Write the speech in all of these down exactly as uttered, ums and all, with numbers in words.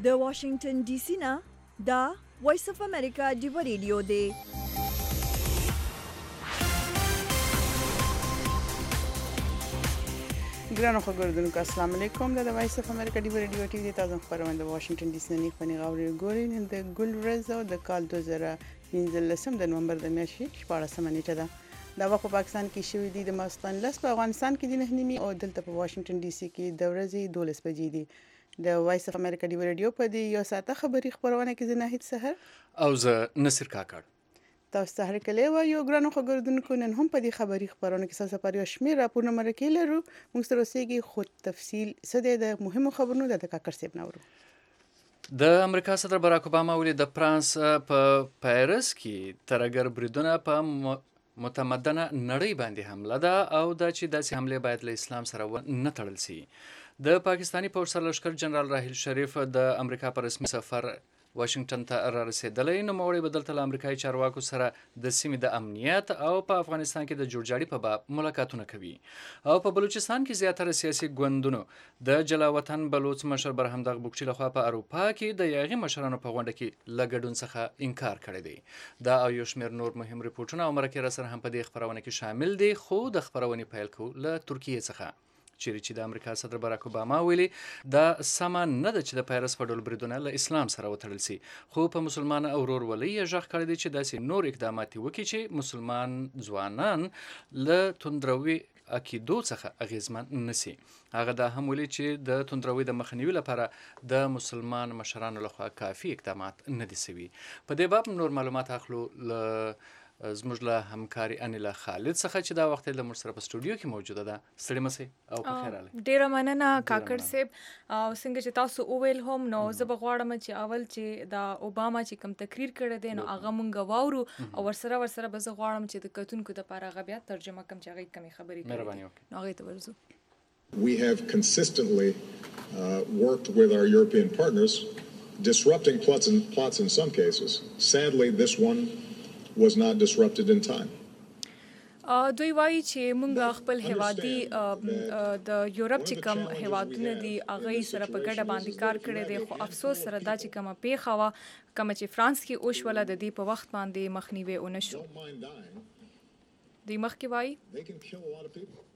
د واشنگټن ډي سي نه دا وایس اف امریکا ډیو ریډیو دی. ګرانو خبردونکو السلام علیکم. د وایس اف امریکا ډیو ریډیو ټي وي تاسو خبرونه د واشنگټن ډي سي نه خپل غوړي ګوري نن د ګل ورځ او د کال دوه زره پنځلسم د نومبر د میاشتې شپږمه نیټه ده. دا وخت په پاکستان کې شوې دي د ماستان لس، په افغانستان کې د نه نیمه او دلته په واشنگټن ډي سي کې د ورځې دولس بجې دي. د وایس اف امریکا ډیو ریډیو په دې یو ساعته خبري خبرونه کې زنه هیڅ سحر او زه نصر کاکړ تاسو ته هرکلی و. یو ګرانو خبردونکو نن هم په دې خبري خبرونه کې تاسو پر یو شمیر راپورونه مرکې لرو. موږ سره اوسېږي خو تفصیل څه د مهمو خبرونو د کاکړ صاحب نورو. د امریکا صدر باراک اوباما ولې د فرانس په پاریس کې ترګر بریدونه په متمدنه نړۍ باندې حمله ده او دا چې داسې حمله باید له اسلام سره نه تړل شي. د پاکستانی پوځ سرلښکر جنرال راحیل شریف د امریکا پر رسمي سفر واشنگټن ته را رسیدلی. نو موري بدلته له امریکایي چارواکو سره د سیمې د امنیت او په افغانستان کې د جوړجاړي په باب ملاقاتونه کوي. او په بلوچستان کې زیاتره سیاسي ګوندونو د جلاوطن بلوچ مشر برهم دغ بوکچي لخوا په اروپا کې د یاغي مشرانو په غونډه کې لګډون څخه انکار کړی دی. دا او یو شمېر نور مهم ریپورتونه او مرکې را سره هم په دې خبرونه کې شامل دي. خو د خبرونې پیل کوو له ترکیې څخه چیرې چې د امریکا صدر باراک اوباما ویلي دا سمه نه ده چې د پاریس په ډول بریدونه له اسلام سره وتړل شي. خو په مسلمان او ورورولۍ یې غږ کړی دی چې داسې نور اقدامات وکړي چې مسلمان ځوانان له توندروي عقیدو څخه اغیزمن نشي. هغه دا هم ویلي چې د توندروي د مخنیوي لپاره د مسلمان مشرانو لخوا کافي اقدامات نه دي شوي. په دې باب نور معلومات اخلو له زموږ له همکاري انیلا خالد څخه چې دا وخت له موږ سره په سټوډیو کې موجوده ده. ستړي مسئ او په خیر اله. ډیره مننه کاکړ صاحب. او څنګه چې تاسو اوویل هم نو زه به غواړم چې اول چې دا اوباما چې کوم تقریر کړی دی نو هغه مونږ واورو او ورسره ورسره به زه غواړم چې د کتونکو لپاره هغه بیا ترجمه کوم چې هغه کمی خبرې کوي. مهرباني وکړئ. نو هغه ته ورزو. We have consistently uh, worked with our European partners, disrupting plots in, plots in some cases. Sadly, this one was not disrupted in time. دوی وایي چې مونږ خپل هوادي د یورپ چې کوم هوادونه دي هغه سره په ګډه باندې کار کړی دی. خو افسوس سره دا چې کومه پیښه وه کومه چې فرانس کې وشوله د دې په وخت باندې مخنیوی ونه شو. دوی مخکې وایي They can kill a lot of people.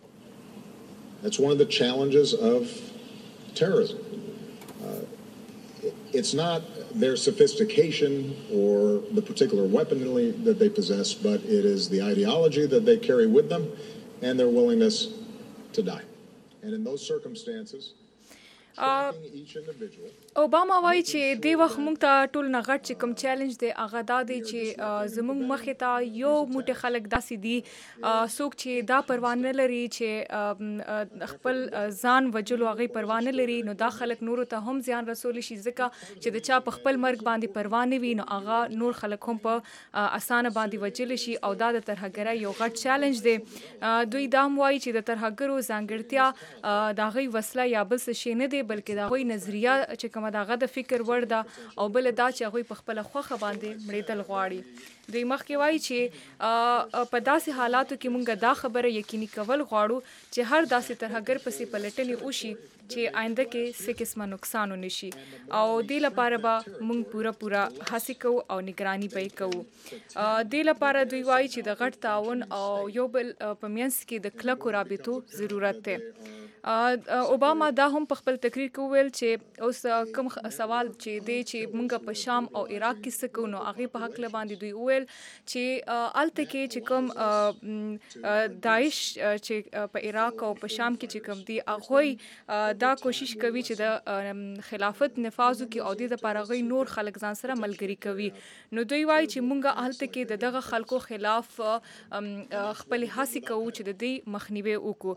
That's one of the challenges of terrorism. Uh, It's not their sophistication or the particular weaponry that they possess, but it is the ideology that they carry with them and their willingness to die. And in those circumstances, striking each individual. اوباما وایي چې دې وخت موږ ته ټول نه غټ چې کوم چیلنج دی هغه دا دی چې زموږ مخې ته یو موټی خلک داسې دي څوک چې دا پروا نه لري چې خپل ځان وجلو هغې پروا نه لري. نو دا خلک نورو ته هم زیان رسولی شي ځکه چې د چا په خپل مرګ باندې پروا نه وي نو هغه نور خلک هم په اسانه باندې وجلی شي او دا د ترهګرۍ یو غټ چیلنج دی. دوی دا هم وایي چې د ترهګرو ځانګړتیا د هغوی وسله یا بل څه شی نه دی بلکې د هغوی نظریه چې کومه د هغه د فکر وړ ده او بل دا چې هغوی په خپله خوښه باندې مړېدل غواړي. دوی مخکې وایي چې په داسې حالاتو کې موږ دا خبره یقیني کول غواړو چې هر داسې ترهګر پسې پلټنې وشي چې آینده کې څه قسمه نقصان ونه شي او دې لپاره به موږ پوره پوره هڅې کوو او نگراني به یې کوو. دې لپاره دوی وایي چې د غټ تعاون او یو بل په منځ کې د کلکو رابطو ضرورت دی. اوباما دا هم په خپل تقریر کې وویل چې اوس کوم سوال چې دی چې موږ په شام او عراق کې څه کوو نو هغې په هکله باندې دوی وویل چې هلته کې چې کوم داعش چې په عراق او په شام کې چې کوم دي هغوی دا کوشش کوي چې د خلافت نفاذ وکړي او دې دپاره هغوی نور خلک ځان سره ملګري کوي. نو دوی وایي چې موږ هلته کې د دغه خلکو خلاف خپلې هڅې کوو چې د دې مخنیوی وکړو.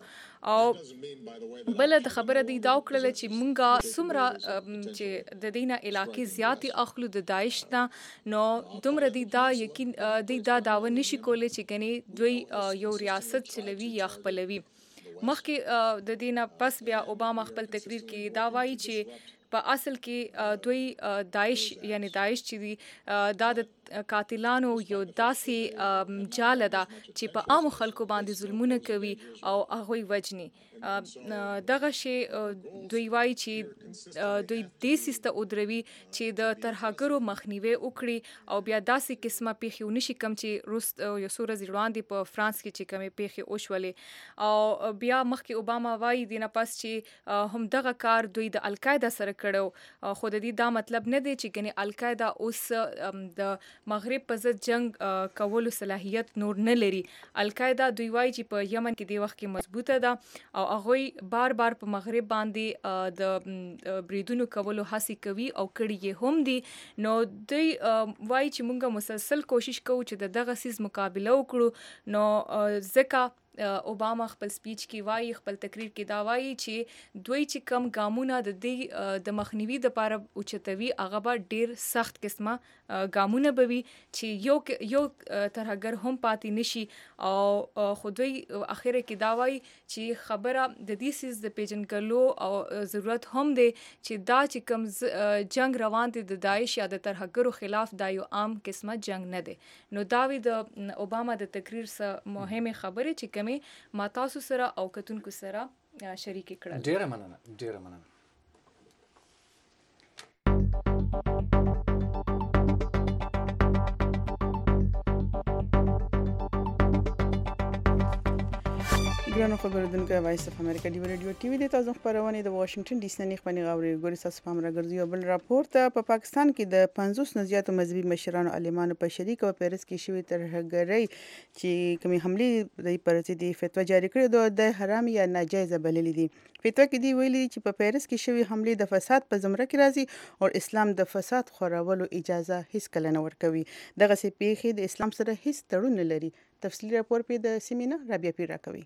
او بله د خبره دی دا وکړله چې مونږه څومره چې د دې نه علاقې زیاتې اخلو د داعش نه نو دومره دی دا یقین دی دا دعوه نشي کولی چې ګنې دوی یو ریاست چلوي یا خپلوي. مخکې د دې نه پس بیا اوباما خپل تقریر کې دا وایي چې په اصل کې دوی داعش یعنی داعش چې دی دا د قاتلانو یو داسې جاله ده چې په عامو خلکو باندې ظلمونه کوي او هغوی وجني. دغه شی دوی وایي چې دوی دې سیسته ودروي چې د ترهګرو مخنیوي وکړي او بیا داسې قسمه پیښې ونشي کوم چې روس یو څو ورځې وړاندې په فرانس کې چې کومې پیښې وشولې او بیا مخکې اوباما وایي د نه پس چې هم دغه کار دوی د القاعده سره کړو. خو د دې دا مطلب نه دی چې ګنې القاعده اوس د مغرب په ضد جنگ کولو صلاحیت نور نه لري. القاعده دوی وایي چې په یمن کې د وخت کې مضبوطه ده او هغوی بار بار په مغرب باندې د بریدونو کولو هڅې کوي او کړي یې هم دي. نو دوی وایي چې موږ مسلسل کوشش کوو چې د دغه سیز مقابله وکړو. نو ځکه اوباما خپل سپیچ کې وایي، خپل تقریر کې دا وایي چې دوی چې کم ګامونه د دې د مخنیوي دپاره اوچتوي هغه به ډیر سخت قسمه ګامونه به وي چې یو یو ترهګر هم پاتې نشي. او خو دوی اخره کې دا وایي چې خبره د دې سیز د پیژنګلو او ضرورت هم دی چې دا چې کم جنگ روان دی د داعش یا د ترهګرو خلاف دا یو عام قسمه جنگ نه دی. نو دا وی د اوباما د تقریر څخه مهمه خبره چې ما تاسو سره او کتونکو سره شریک کړل. ډیره مننه ډیره مننه. ګرانو خبردونکو وایس اف امریکا دی رادیو ټي وي د تاسو خبرونه د واشنگټن ډي سي نه خبري غوړي ګوري تاسو په امر ګرځي بل راپورټ په پاکستان کې د پنځوس نه زیاتو مذهبي مشرانو عالمانو په شریک او پیرس کې شوی ترهګرۍ چې کومي حمله د پرځې دی فتوا جاری کړې ده د حرام یا ناجایز بللې دي. فتوا کې دی ویلي چې په پیرس کې شوی حمله د فساد په زمره کې راځي او اسلام د فساد خورولو اجازه هیڅ کله نه ورکوي. دغه سي پیښې د اسلام سره هیڅ تړون نه لري. تفصیلی راپور په د سیمینه رابعه پیر راکوي.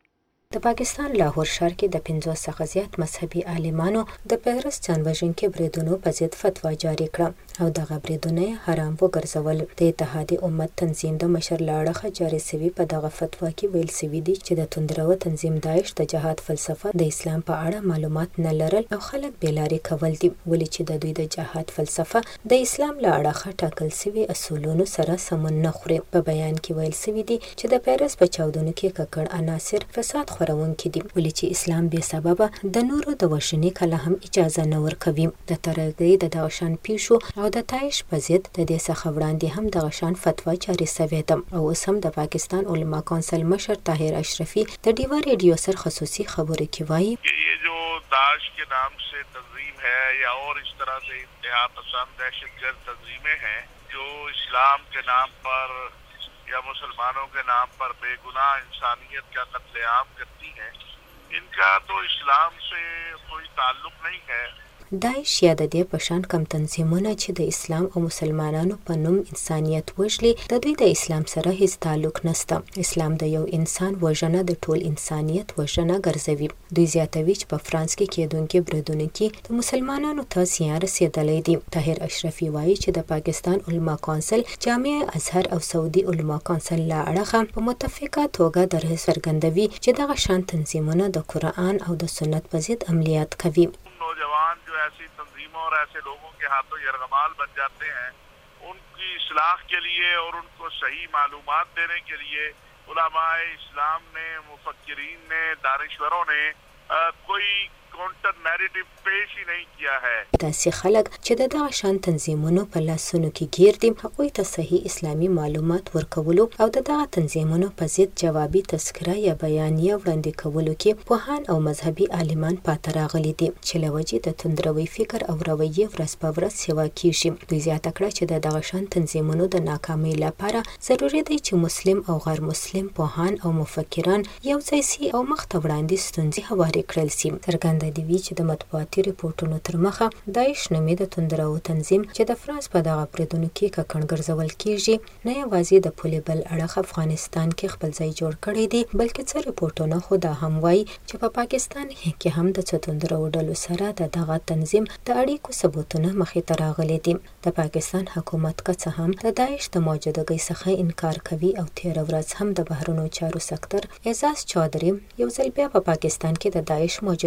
د پاکستان لاهور ښار کې د پنځوس څخه زیات مذهبي عالمانو د پیرس ځانوژونکي بریدونو په ضد فتوا جاری کړه او دغه بریدونه حرام وګرځول. د اتحادیې امت تنظیم د مشر له اړخه جاری سوي په دغه فتوا کې ویل سوي دي چې د توندرو تنظیم داعش د جهاد فلسفه د اسلام په اړه معلومات نه لرل او خلک بیلارې کول دي، ولې چې د دوی د جهاد فلسفه د اسلام له اړخه ټاکل سوي اصولونو سره سمون نه خوري. په بیان کې ویل سوي دي چې د پیرس په چاودنو کې ککړ عناصر فساد خورونکي دي، ولې چې اسلام بې سببه د نورو د وژنې کله هم اجازه نه ورکوي. د ترهګرۍ د دغه شان پیښو او د داعش په ضد د دې څخه وړاندې هم دغه شان فتوا جاری سوې ده او اوس هم د پاکستان علما کونسل مشر طاهر اشرفي د ډیوا ریډیو سره خصوصي خبرو کې وایي یہ جو داعش کے نام سے تنظیم ہے یا اور اس طرح سے انتہا پسند دہشت گرد تنظیمیں ہیں جو اسلام کے نام پر یا مسلمانوں کے نام پر بے گناہ انسانیت کا قتل عام کرتی ہیں، ان کا تو اسلام سے کوئی تعلق نہیں ہے. داعش یا د دې په شان کم تنظیمونه چې د اسلام او مسلمانانو په نوم انسانیت وژلي د دوی د اسلام سره هیڅ تعلق نشته. اسلام د یو انسان وژنه د ټول انسانیت وژنه ګرځوي. دوی زیاتوي چې په فرانس کې کېدونکي بریدونو کې د مسلمانانو ته زیان رسېدلی دی. طاهر اشرفي وایي چې د پاکستان علما کونسل، جامعه ازهر او سعودي علما کونسل له اړخه په متفقه توګه درس څرګندوي چې دغه شان تنظیمونه د قرآن او د سنت په ضد عملیات کوي. نوجوان جو ایسی تنظیموں اور ایسے لوگوں کے ہاتھوں یرغمال بن جاتے ہیں، ان کی اصلاح کے لیے اور ان کو صحیح معلومات دینے کے لیے علماء اسلام نے، مفکرین نے، دانشوروں نے کوئی کاؤنٹر نیریٹو پیش ہی نہیں کیا ہے. داسې خلک چې د دغه شان تنظیمونو په لاسونو کې ګیر دي هغوی ته صحیح اسلامي معلومات ورکولو او د دغه تنظیمونو په ضد جوابي تذکره یا بیانیه وړاندې کولو کې پوهان او مذهبي عالمان پاتې راغلي دي چې له وجې د توندروي فکر او رویې ورځ په ورځ سیوا کیږي. دوی زیاته کړه چې د دغه شان تنظیمونو د ناکامۍ لپاره ضروري دی چې مسلم او غیر مسلم پوهان او مفکران یو ځای سي او مخ ته وړاندې ستونزې هوارې کړل سي. څرګنده دی وی چې د مطبوعاتي ریپورټونو تر مخه داعش نومې د توندرو تنظیم چې د فرانس په دغه بریدونو کې ککړ ګرځول کیږي نه یوازې د پولې بل اړخ افغانستان کې خپل ځای جوړ کړی دی، بلکې څه ریپورټونه خو دا هم وایي چې په پاکستان کې هم د څه توندرو ډلو سره د دغه تنظیم د اړیکو ثبوتونه مخې ته راغلي دي. د پاکستان حکومت که څه هم د داعش د موجودګۍ څخه انکار کوي او تېره ورځ هم د بهرنیو چارو سکتر اعزاز چودري یو ځل بیا په پاکستان کې د داعش موجودګي رد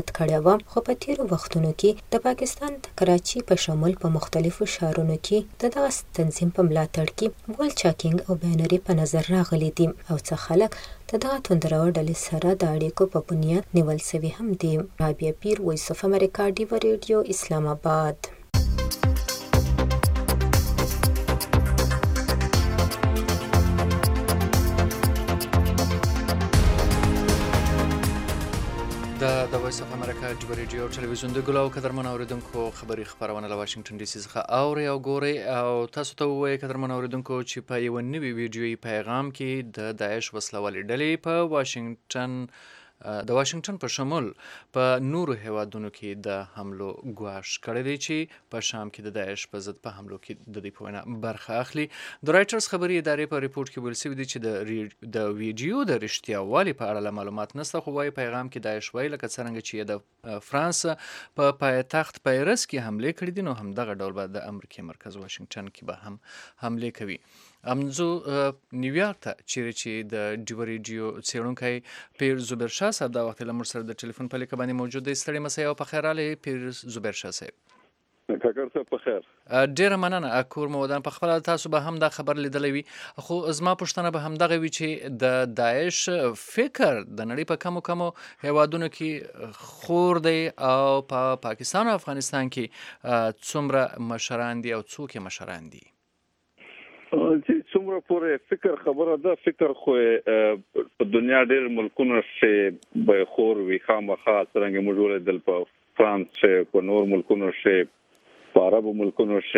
زیات کړی و، خو په تیرو وختونو کې د پاکستان د کراچي په شمول په مختلفو ښارونو کې د دغه تنظیم په ملاتړ کې وال چاکینګ او بینري په نظر راغلي دي او څه خلک د دغه توندرو ډلې سره د اړیکو په بنیاد نیول سوي هم دي. رابعه پیر، وایس اف امریکا، ډیو ریډیو، اسلام آباد. د وایس اف امریکا ډیو ریډیو ټلویزیون د ګلو قدرمن اوریدونکو خبري خبرونه له واشنگټن ډي سي څخه اوري او ګوري او تاسو ته وایي قدرمن اوریدونکو چې په یو نوي ویډیويي پیغام کې د داعش وسلوالې ډلې په واشنگټن د واشنگټن په شمول په نورو هیوادونو کې د حملو ګواښ کړی دی چې په شام کې د داعش په ضد په حملو کې د دې په وینا برخه اخلي. د رایټرز خبري ادارې په ریپورت کې ویل شوي دي چې د د ویډیو د رښتیا والي په اړه معلومات نشته، خو وايي پیغام کې داعش وایي لکه څنګه چې د فرانس په پایتخت پیرس کې حمله کړې دي، نو هم دغه ډول به د امریکا مرکز واشنگټن کې به هم حمله کوي. امزو نیویارک ته چیرې چې د ډیو ریډیو څېړونکی پیر زبیر شاه صاحب دا وخت له موږ سره د ټلیفون په لیکه باندې موجود دی. ستړي مسئ او په خیر راغلی پیر زبیر شاه صاحب. کاکړ صاحب په خیر. ډیره مننه. کور مو ودان په خپل تاسو به هم دا خبر لیدلی وي، خو زما پوښتنه به هم دغه وي چې د داعش فکر د نړۍ په کمو کمو هیوادونو کې خور دی او په پا پاکستان او افغانستان کې څومره مشران دي او څوک مشران دي؟ چې څومره پورې فکر خبره ده، فکر خو په دنیا ډېر ملکونو چې به خور وي خامخا څرنګه موږ ولیدل په فرانس چې په نور ملکونو چې په عربو ملکونو چې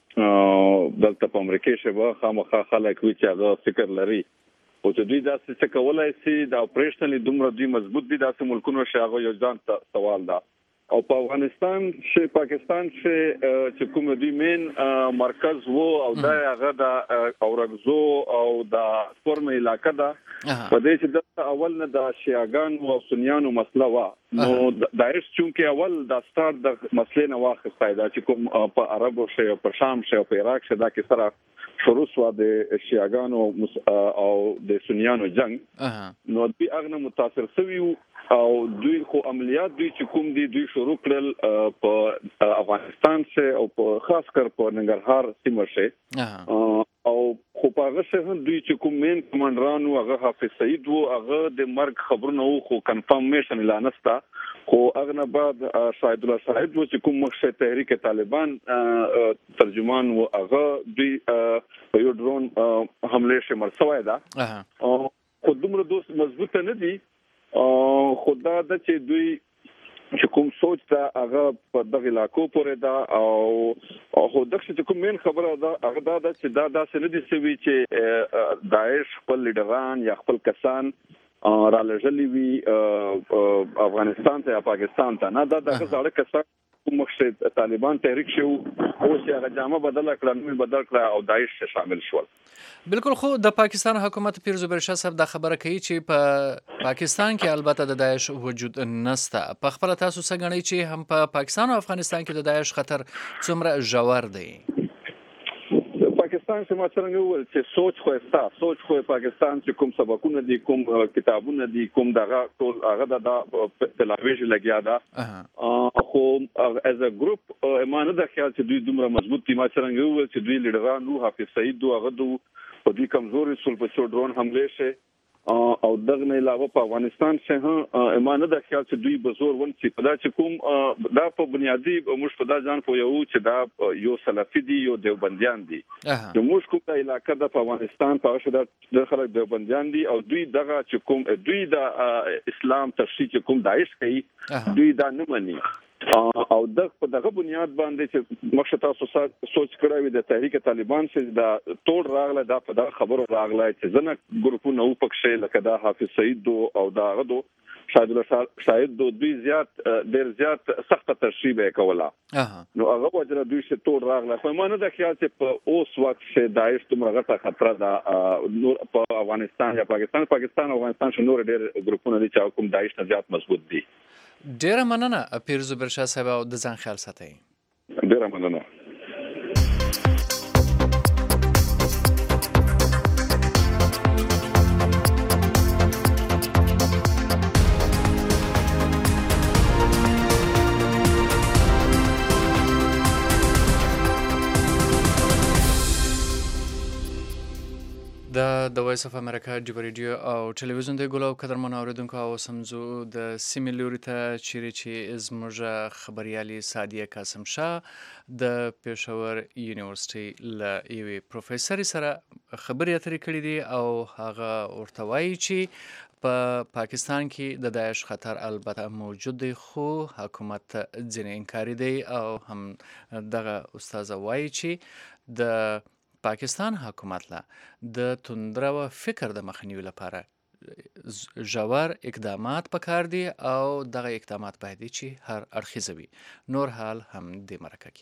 دلته په امریکا چې به خامخا خلک وي چې هغه فکر لري او چې دوی داسې څه کولای شي د اپریشنلی دومره دوی مضبوط دي داسې ملکونو چې هغه یو ځان سوال ده. او په افغانستان چې پاکستان چې کوم دوی مین مرکز وو او دا هغه د اورګزو او د فورم علاقې ده په دې چې د اول نه د شیعاګان او سنیانو مسله وا نو داعش چونکه اول د سٹارټ د مسلې نه واخیسته دا چې کوم په عربو شي او په شام شي او په عراق شي دا کې سره شروع شو د شیعاګانو او د سنیانو جنگ نو دوی هغه متاثر شوی او دوی خو عملیات دوی چې کوم دي دوی شروع کړل په افغانستان شه او په خاص کر په ننګرهار سیمه شه او خو په هغه شه دوی چې کوم مین کمانډرانو هغه حافظ سعید وو هغه د مرګ خبرونه وو خو کنفرمیشن اعلان نستا خو هغه نه بعد شاهد الله صاحب وو چې کوم مخشه تحریک طالبان ترجمان وو هغه دوی په یو ډرون حمله شه مرسوي دا خو دومره دوست مضبوط نه دي خدا د چې دوی چې کوم سوچ دا هغه په دغه علاقو پورې دا او خو دغه چې کوم مين خبره دا هغه دا چې دا داسې نه دي سوي چې داعش خپل لیډران یا خپل کسان را لږلی وي افغانستان ته یا پاکستان ته نه دا دغه ځاړه کسان مخشه طالبان تحریک شو او چې هغه جامه بدل کړه نو بدل کړه او داعش شامل شول. بالکل. خو د پاکستان حکومت پیر زبیر شاه صاحب دا خبره کوي چې په پاکستان کې البته د داعش وجود نشته. په خپل تاسو څه غنئ چې هم په پا پاکستان او افغانستان کې د داعش خطر څومره ژور دی؟ پاکستان چې ما څنګه وویل چې سوچ خو استا سوچ خو پاکستان چې کوم سبقونه دي کوم کتابونه دي کوم دغه ټول هغه د تلویزیون لګیا دا خو از ا ګروپ ایمانه د خیال چې دوی دومره مضبوط دي. ما څنګه وویل چې دوی لیډران نو حافظ سعید دو هغه دو په دې کمزوري سول په څو ډرون حمله شه او دغه نه علاوه په افغانستان څخه ایمانه د خیال چې دوی بزور ون چې په دا چې کوم دا په بنیادی موږ په دا ځان پوه یو چې دا یو سلفي دي یو دیوبندیان دي نو موږ کوم د علاقې د افغانستان په شته د خلک دیوبندیان دي او دوی دغه چې کوم دوی د اسلام تفسیر چې کوم داعش کوي دوی دا نه مني او دغه دغه بنیاد باندې چې مخه تاسو سوچ کړی د تحریک طالبان چې دا ټول راغله دا په خبرو راغله چې ځنه ګروپونه او پکښې لکه دا حافظ سعید دو او دا غدو شاهد الله شاهد دو دوی زیات ډیر زیات سخت ترشیب کوله نو هغه وجره دوی چې ټول راغله په معنی د خیال چې په اوس وخت چې داعش تمره غټه خطر ده نور په افغانستان یا پاکستان پاکستان او افغانستان چې نور ډیر ګروپونه دي چې کوم داعش نه زیات مضبوط دي. ډیره مننه پیر زبیر شاه صاحب او د ځان خیال ساتئ. ډیره مننه. وایس اف امریکا ډیو ریډیو او ټلویزیون دی ګلو قدرمن اوریدونکو او سمزو د سیمې لوري ته چیرې چې زموږ خبريالي سادیه قاسم شاه د پېښور یونیورسيټي له یوې پروفیسور سره خبرې اترې کړې دي او هغه ورته وایي چې په پاکستان کې د داعش خطر البته موجود دی خو حکومت ځینې انکاري دی او هم دغه استاد وایي چې د پاکستان حکومت له د تندرو فکر د مخنیوي لپاره ژور اقدامات پکار دي او دغه اقدامات باید چې هر اړخیزه وي. نور حال هم د مرکه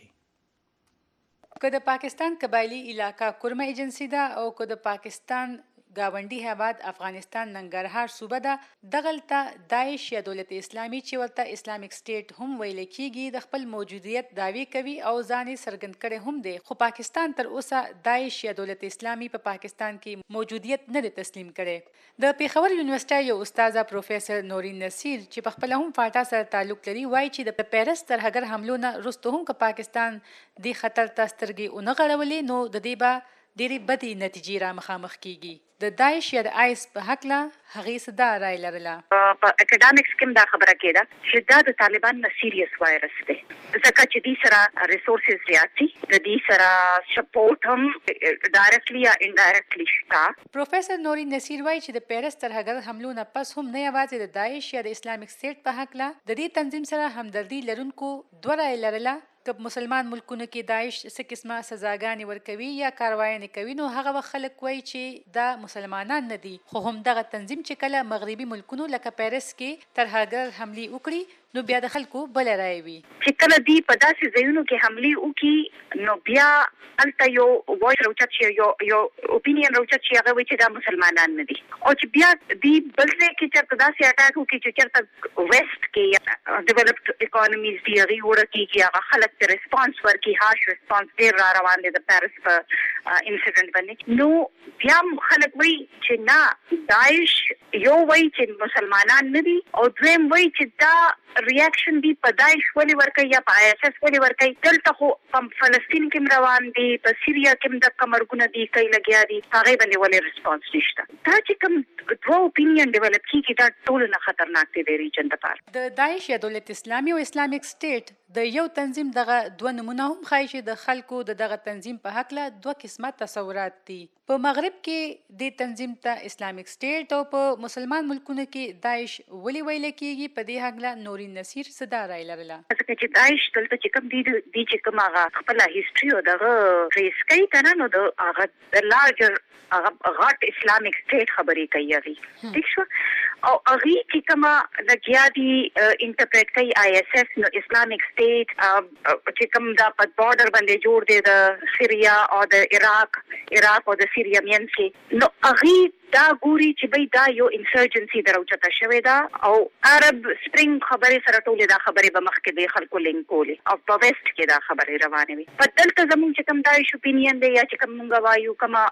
کې که د پاکستان قبایلی علاقہ کورمه ایجنسی ده او که د پاکستان گاونډي هیواد افغانستان ننګرهار صوبه ده دغلته داعش یا دولت اسلامي چې ورته اسلامیک سټیټ هم ویل کیږي د خپل موجودیت دعوی کوي او ځان یې څرګند کړی هم دی خو پاکستان تر اوسه داعش یا دولت اسلامي په پا پاکستان کې موجودیت نه دی تسلیم کړي. د پیښور یونیورسيټي یو استاد پروفیسور نورین نصیر چې په خپل هم فاټا سره تعلق لري وایي چې د پیرس ترهګر حملو نه وروسته هم که پاکستان د خطر ته سترګې ونه غړولې نو د دې به ډېرې بدې نتیجې را مخامخ کیږي. د داعش یا د آیس په هکله هغې څه دا رایه لرله. په اکاډمیکس کې دا خبره کېده چې دا د طالبان نه سیریس وایرس دی ځکه چې دې سره ریسورسز زیات دي د دې سره سپورټ هم ډایرکټلی یا انډایرکټلی شته. پروفیسور نورین نصیر وایي چې د پیرس ترهګر حملو نه پس هم نه یوازې د داعش یا د اسلامیک سټیټ په هکله د دې تنظیم سره همدردي لرونکو دوه رایې لرله. که مسلمان ملکونو کې داعش څه قسمه سزاګانې ورکوي یا کاروایانې کوي نو هغه وخت خلک وایي چې دا مسلمانان نه دي خو هم دغه تنظیم چې کله مغربي ملکونو لکه پیرس کې ترهګر حملې وکړي نو بیا د خلکو بل رایي وي چې کله دی په داسې ځایونو کې حملې وکړي نو بیا هلته یو وایس راوچت شي یو یو اوپینین راوچت شي هغه وایي چې دا مسلمانان نه دي او چې بیا دی بل ځای کې چېرته داسې اټاک وکړي چې چېرته ویسټ کې ډیولپډ اکانومیز دي هغې وړه کېږي هغه خلک ته ریسپانس ورکړي هاش ریسپانس ډېر را روان دی د پیرس په انسیډنټ باندې نو بیا خلک وایي چې نه داعش یو وایي چې مسلمانان نه دي او دویم وایي چې دا ریاکشن دی په داعش ولې ورکوي یا په آی اس اس ولې ورکوي دلته خو په فلسطین کې روان دي په سیریا کې د کمرګونه دي کوي لګیا دي هغه باندې ولې ریسپانس نشته دا چې کوم دوه اوپینین ډیولپ کیږي دا ټول نه خطرناک دي د ریجن لپاره. د داعش یا دولت اسلامي او اسلامیک سټیټ د یو تنظیم دغه دوه نمونه هم ښایي چې د خلکو د دغه تنظیم په هکله دوه قسمه تصورات دي. په مغرب کې د تنظیم ته اسلامیک سټیټ او په مسلمان ملکونو کې داعش ولې ویل کیږي په دې هکله نورین نصیر څه دا رایه لرله. ځکه چې داعش دلته چې کوم دي دي چې کوم هغه خپله هیسټري او دغه فیس کوي که نه نو د هغه د لارجر هغه غټ اسلامیک سټیټ خبرې کوي هغې ٹھیک شو او هغې چې کومه لګیا دي انټرپریټ کوي آی اس اس نو اسلامیک سټیټ چې کوم دا په بارډر باندې جوړ دی د سیریا او د عراق عراق او د سیریا مینځ کې نو هغې دا ګوري چې بای دا یو انسرجنسي دراوچته شوې ده او عرب سپرینګ خبرې سره ټولې دا خبرې به مخکې د خلکو لینک کولې او په ویسټ کې دا خبرې روانې وي. په دلته زموږ چې کوم داعش اوپینین دی یا چې کوم موږ وایو کومه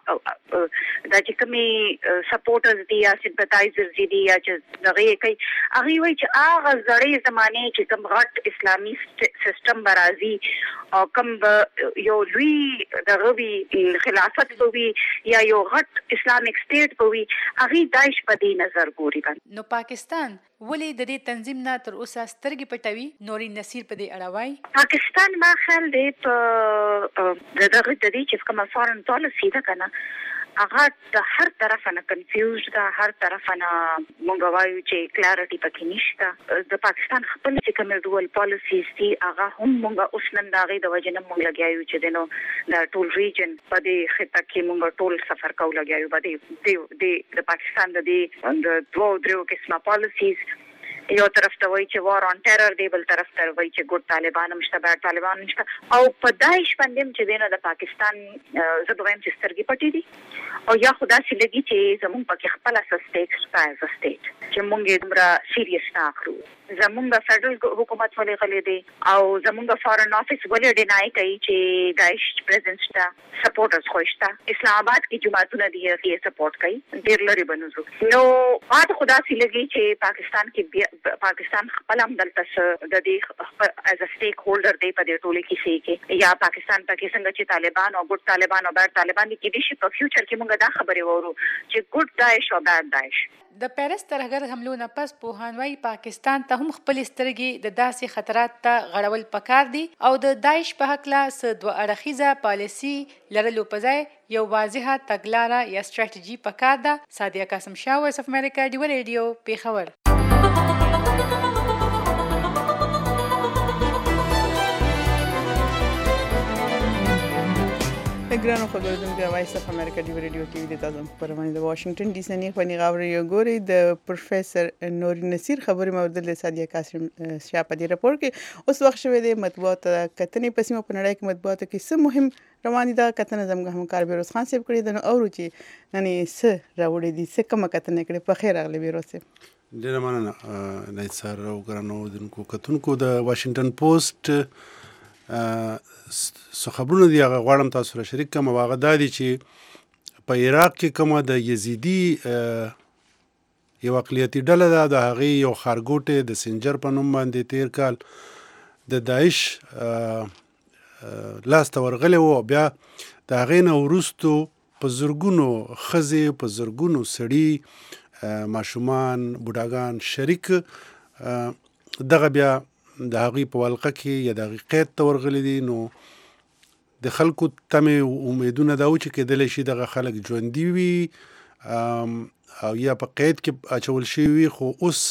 دا چې کومې سپورټرز دي یا سمپتایزرز دي یا چې دغه کوي هغې وایي چې هغه زړې زمانې چې کوم غټ اسلامي سیسټم به راځي او کوم به یو لوی دغه وي خلافت به وي یا یو غټ اسلامیک سټیټ وي هغه داعش په دې نظر ګوري. نو پاکستان ولې د دې تنظیم نه تر اوسه سترګې پټوي؟ نورین نصیر په دې اړه وایي پاکستان ما خیال دی په دغه د دې چې کومه فارن پالیسي ده که نه هغه د هر طرفه نه کنفیوز ده هر طرفه نه مونږ وایو چې کلارټي پکې نشته. د پاکستان خپل چې کومې ډول پالیسیز دي هغه هم مونږ اوس نن د هغې د وجې نه مونږ لګیا یو چې دی نو د ټول ریجن په دې خطه کې مونږ ټول سفر کوو لګیا یو په د پاکستان د دې د دوو دریو قسمه پالیسیز یو طرف ته وایي چې وار آن ټیرر دی بل طرف ته وایي چې ګډ طالبان هم شته بیډ طالبان هم شته او په داعش باندې هم چې دی نو د پاکستان زه به وایم چې سترګې پټې دي او یا خو داسې لګي چې زموږ پکې خپله څه سټیټ شته ایز ا سټیټ چې مونږ یې دومره سیریس نه اخلو. زمونږ فدرل حکومت ولې غلې دی او زمونږ فارن افیس ولې ډینای کوي چې داعش پریزنس ته سپورټرز خوښتا اسلام آباد کې جماعتونه دی هغه سپورټ کوي ډیر لري بنوزو نو ماته خدا سي لګي چې پاکستان کې پاکستان خپل هم دلته د دې از ا سټیک هولډر دی په دې ټولو کې سي کې یا پاکستان پکې څنګه چې طالبان او ګډ طالبان او بیر طالبان کې دي چې په فیوچر کې موږ دا خبرې وورو چې ګډ داعش او بیر داعش د پیرس ترهګر حملو نه پس پوهانوي پاکستان ته هم خپل سترګې د داسې خطرات ته غړول پکار دي او د داعش په حق لا س دوه اړخیزه پالیسي لرلو په ځای یو واضحه تګلاره یا ستراتیژي پکار ده. سادیه قاسم شاه، وایس اف امریکا، ډیو ریډیو، پیښور. ګرانو خبرونه وایس اف امریکا دی ریډیو ټي وي د تاسو پر باندې د واشنگټن ډي سي نه خوني غاوري یو ګوري د پروفیسور نور نصیر خبري موضوع د سادیه قاسم شاه په دې راپور کې اوس وخت شوی د مطبوعات کتنې په سیمه په نړۍ کې مطبوعات کې څه مهم رواني دا کتنه زموږ همکار بیروز خان صاحب کړی د اورو چې نن څه راوړي دي څه کومه کتنه کړي په خیر اغلی بیروز صاحب. ډیره مننه نه سر او ګرانو دونکو کتونکو د واشنگټن پوسټ سو خبرونه دی هغه غواړم تاسو سره شریک کوم. هغه دا دي چې په عراق کې کومه د یزیدي یو اقلیتي ډله ده د هغې یو ښارګوټی د سنجر په نوم باندې تیر کال د داعش لاس ته ورغلی و. بیا د هغې نه وروستو په زرګونو ښځې په زرګونو سړي ماشومان بوډاګان شریک دغه بیا د هغوی په ولقه کې یا د هغوی قید ته ورغلی دي. نو د خلکو تمې امیدونه دا و چې کېدلی شي دغه خلک ژوندي وي او یا په قید کې اچول شوي وي. خو اوس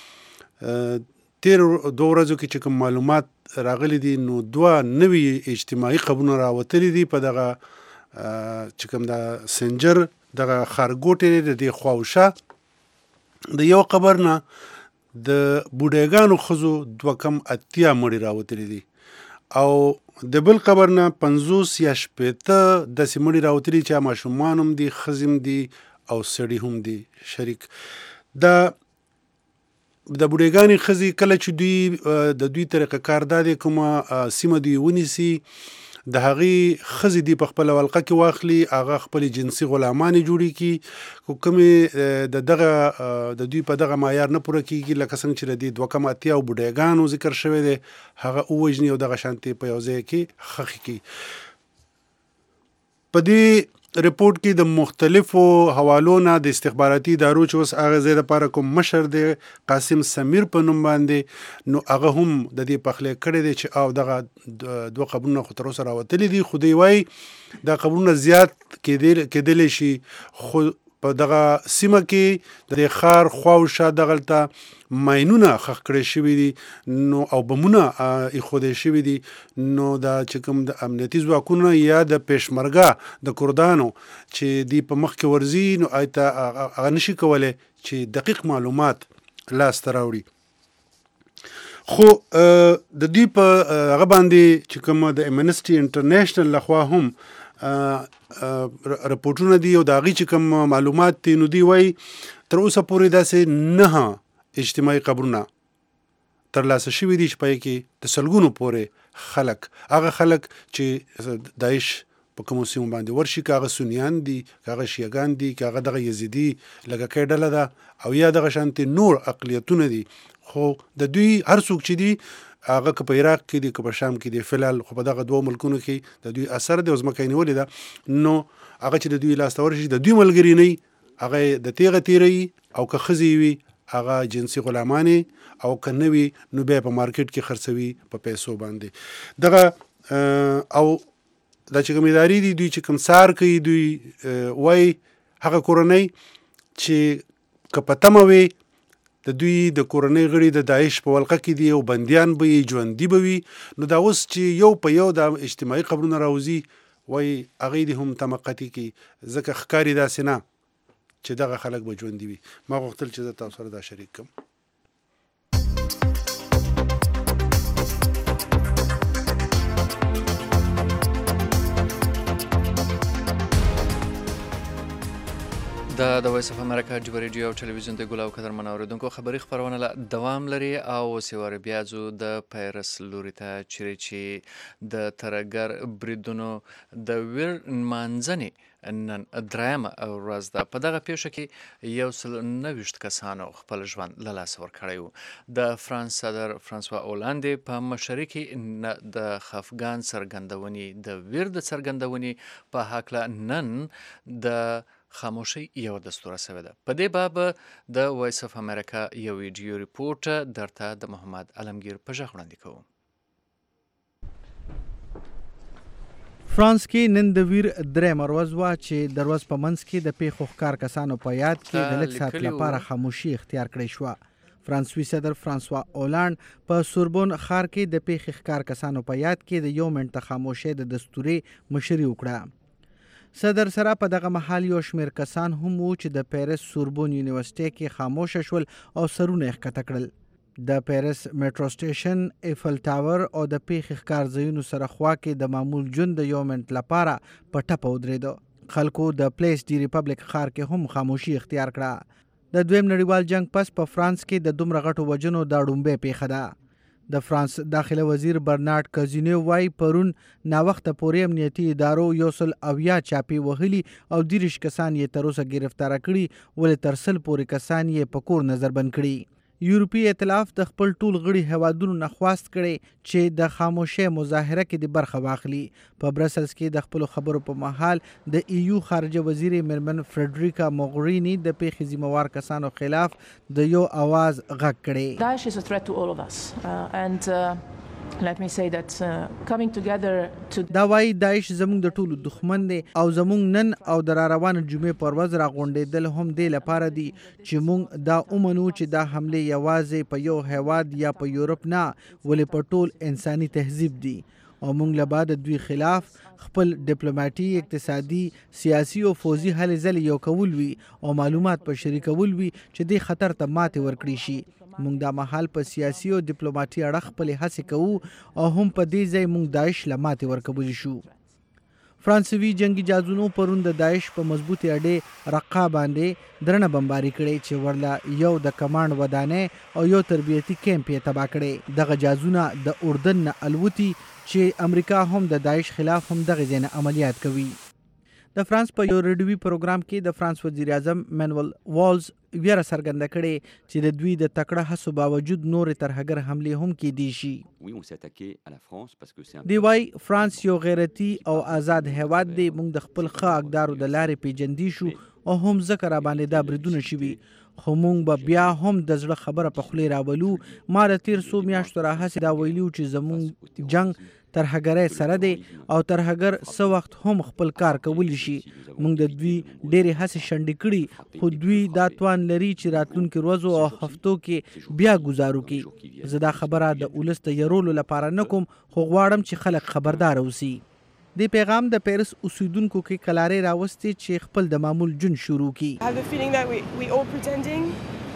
تېرو دوه ورځو کې چې کوم معلومات راغلي دي نو دوه نوي اجتماعي قبرونه راوتلي دي په دغه چې کوم د سنجر دغه ښارګوټی د دې خواوشا د یو قبر نه د بوډاګانو ښځو دوه کم اتیا مړي راوتلي دي او د بل قبر نه پنځوس یا شپېته داسې مړي راوتلي چې ماشومان هم دي ښځې هم دي او سړي هم دي شریک. دا د بوډاګانې ښځې کله چې دوی د دوی طریقه کار دا دی کومه سیمه دوی ونیسي د هغې ښځې دي په خپله ولقه کې واخلي هغه خپلې جنسي غلامانې جوړې کړي خو کومې د دغه د دوی په دغه معیار نه پوره کېږي لکه څنګه چې د دې دوه کم اتیا بوډاګانو ذکر شوی دی هغه ووژني او دغه شانتې په یو ځای کې ښخې کړي. په دې رپورټ کې د مختلفو حوالو نه د استخباراتي ادارو چې اوس هغه ځای دپاره کوم مشر دی قاسم سمیر په نوم باندې نو هغه هم د دې پخلی کړی دی چې او دغه دوه قبرونه خو تر اوسه راوتلي دي خو دوی وایي دا قبرونه زیات کېدلی شي خو په دغه سیمه کې د دې ښار خواوشا دغلته ماینونه ښخ کړی شوي دي نو او بمونه ایښودی شوي دي نو دا چې کوم د امنیتي ځواکونه یا د پېشمرګه د کردانو چې دی په مخ کې ورځي نو آیته هغه نشي کولی چې دقیق معلومات لاسته راوړي. خو د دوی په هغه باندې چې کوم د امنسټي انټرنیشنل لخوا هم رپورټونه دي او د هغې چې کوم معلومات دي نو دوی وایي تر اوسه پورې داسې نه اجتماعي قبرونه ترلاسه شوي دي چې په یې کې د سلګونو پورې خلک هغه خلک چې داعش په کومو سیمو باندې ورشي که هغه سنیان دي که هغه شیعګان دي که هغه دغه یزیدي لږکۍ ډله ده او یا دغه شانتې نور اقلیتونه دي خو د دوی هر څوک چې دي هغه که په عراق کې دي که په شام کې دي فلحال خو په دغه دوه ملکونو کې د دوی اثر دی او ځمکه یې نیولې ده نو هغه چې د دوی لاسته ورشي د دوی ملګري نه وي هغه د تیغه تیروي او که ښځې وي هغه جنسي غلامانې او که نه وي نو بیا په مارکیټ کې خرڅوي په پیسو باندې دغه او دا چې کوم ادارې دي دوی چې کوم څار کوي دوی وایي هغه کورنۍ چې که په تمه وي د دوی د کورنۍ غړي د داعش په ولقه کې دي او بندیان به یې ژوندي به وي نو دا اوس چې یو په یو د اجتماعي قبرونه راوځي وایي هغې دې هم تمه قطعي کړي ځکه ښکاري داسې نه چې دغه خلک به ژوندي وي. ما غوښتل چې زه تاسو سره دا شریک کړم. د د وایس اف امریکا ډیو ریډیو او ټلویزیون د ګل او قدر منوریدونکو خبري خبرونه له دوام لري او سیوار بیازو د پیرس لوري ته چیرې چې د ترګر بریدونو د ویر مانځنې نن درېیمه ورځ ده. په دغه پیښه کې یو سل نهویشت کسانو خپل ژوند له لاسه ورکړی و. د فرانس صدر فرانسوا اولاند په مشرۍ کې د خفګان څرګندونې د ویر د څرګندونې په هکله نن د خاموشي یو دستوره سوې ده. په دې باب د وایس اف امریکا یو ویډیو ریپورټ درته د محمد علمگیر په ژغ وړاندې کوو. فرانس کې نن د ویر درېیمه ورځ وه چې د ورځ په منځ کې د پیښو ښکار کسانو په یاد کې د لږ ساعت لپاره خاموشي اختیار کړې شوه. فرانسوي صدر فرانسوا اولانډ په سوربون ښار کې د پیښې ښکار کسانو په یاد کې د یو منټه خاموشۍ د دستورې مشري وکړه. صدر سره په دغه مهال یو شمېر کسان هم وو چې د پیرس سوربون یونیورسټۍ کې خاموشه شول او سرونه یې ښکته کړل. د پیرس میټرو سټیشن، ایفل ټاور او د پیښې ښکار ځایونو سره خوا کې د معمول ژوند د یو منټ لپاره په ټپه ودرېده. خلکو د پلیس ډي ریپبلیک ښار کې هم خاموشي اختیار کړه. د دویم نړیوال جنگ پس په فرانس کې د دومره غټو وژنو دا ډومبۍ پیښه ده. د فرانس داخله وزیر برنارد کازینو وایي پرون ناوخته پورې امنیتي ادارو یو سل اویا چاپې وهلي او دیرش کسان یې تر اوسه ګرفتاره کړي، ولې تر سل پورې کسان یې په کور نظربند کړي. یورپي ائتلاف د خپل ټول غړي هیوادونو نه خواست کړي چې د خاموشۍ مظاهره کې د برخه واخلي. په برسلز کې د خپلو خبرو په مهال د ایو خارجه وزیر میرمن فریډریکا موغریني د پیښې ذمهوار کسانو خلاف د یو اواز غږ کړی. Daesh is a threat to all of us uh, and uh... Let me say that uh, coming together to دا وایي داعش زموږ د ټولو دښمن دی او زموږ نن او د را روانه جمعې پر ورځ راغونډېدل هم دې لپاره دي چې موږ دا ومنو چې دا حملې یوازې په یو هیواد یا په یورپ نه ولې په ټول انساني تهذیب دي او موږ له بعد دوی خلاف خپل ډیپلوماټي، اقتصادي، سیاسي او فوزي هلې ځلې یو کول وي او معلومات په شریکول وي چې دې خطر ته ماتې ورکړي شي. موږ دا مهال په سیاسي او ډیپلوماټي اړخ خپلې هڅې کوو او هم په دې ځای موږ داعش له ماتې ورکولی شو. فرانسوي جنگي جازونو پرون د داعش په مضبوطې اډې رقا باندې درنه بمباري کړې چې ورله یو د کمانډ ودانۍ او یو تربیتي کیمپ یې تباه کړی. دغه جازونه د اردن نه الوتي چې امریکا هم د داعش خلاف هم دغه ځای نه عملیات کوي. د فرانس په یو ریډیوي پروګرام کې د فرانس وزیر اعظم مانویل والز ویره څرګنده کړې چې د دوی د تکړه هڅو باوجود نورې ترهګر حملې هم کیدی شي. دی وایي فرانس یو غیرتي او آزاد هیواد دی. موږ د خپل ښه اقدارو د لارې پیژندي شو او هم ځکه راباندې دا بریدونه شوي، خو موږ به بیا هم د زړه خبره په خولې راولو. ما د تیر څو میاشتو راهیسې دا ویلي و چې زموږ جنګ ترهګرۍ سره دی او ترهګر څه وخت هم خپل کار کولی شي. موږ د دوی ډېرې هڅې شنډې کړي خو دوی دا توان لري چې راتلونکي ورځو او هفتو کې بیا ګزار وکړي. زه دا خبره د ولس د یرولو لپاره نه کوم خو غواړم چې خلک خبردار اوسي. د پیغام د پیرس اوسیدونکو کې کلارې راوستې چې خپل د معمول جون شروع کړي.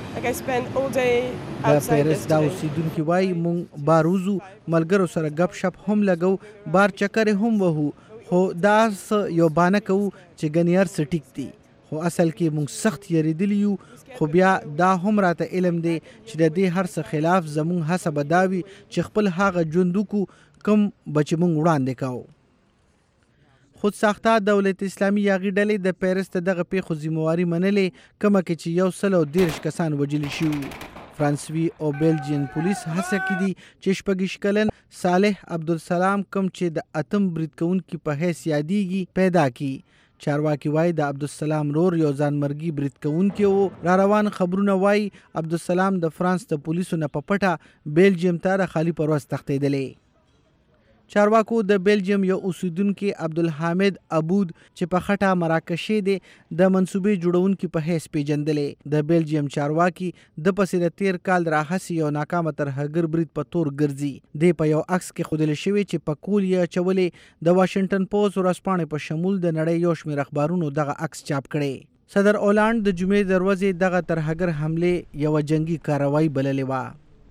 د پیرس دا اوسیدونکي وایي موږ بار وځو، ملګرو سره ګپ شپ هم لګو، بار چکرې هم وهو، خو دا څه یو بانه کوو چې ګنې هر څه ټیک دي، خو اصل کې موږ سخت یریدلی یو. خو بیا دا هم راته علم دی چې د دې هر څه خلاف زموږ هڅه به دا وي چې خپل هغه ژوند وکړو کوم به چې موږ وړاندې کوو. خود ساخته دولت اسلامي یاغي ډلې د پیرس ته دغه پیښو ذمہواري منلې، کومه کې چې یو سل او دیرش کسان وژلي شوي. فرانسوي او بیلجین پولیس هڅه کې دي چې شپږ کلن صالح عبدالسلام کوم چې د اتم برید کوونکي په حیث یادېږي پیدا کړي. چارواکي وایي د عبدالسلام رور یو ځانمرګي برید کوونکی و. را روان خبرونه وایي عبدالسلام د فرانس د پولیسو نه په پټه بیلجیم ته د خالي پر ورځ تښتېدلی. چارواکو د بیلجیم یو اوسیدونکي عبدالحامد ابود چې په خټه مراکشي دی د منصوبې جوړونکي په حیث پیژندلی. د بیلجیم چارواکي د پسې د تیر کال راهیسې یو ناکامه ترهګر برید په تور ګرځي. دی په یو عکس کې ښودل شوی چې په کول یې اچولې. د واشنګټن پوسټ ورځپاڼې په شمول د نړۍ یو شمېر اخبارونو دغه عکس چاپ کړی. صدر اولاند د جمعې د ورځې دغه ترهګر حملې یوه جنګي کاروایی بللې وه.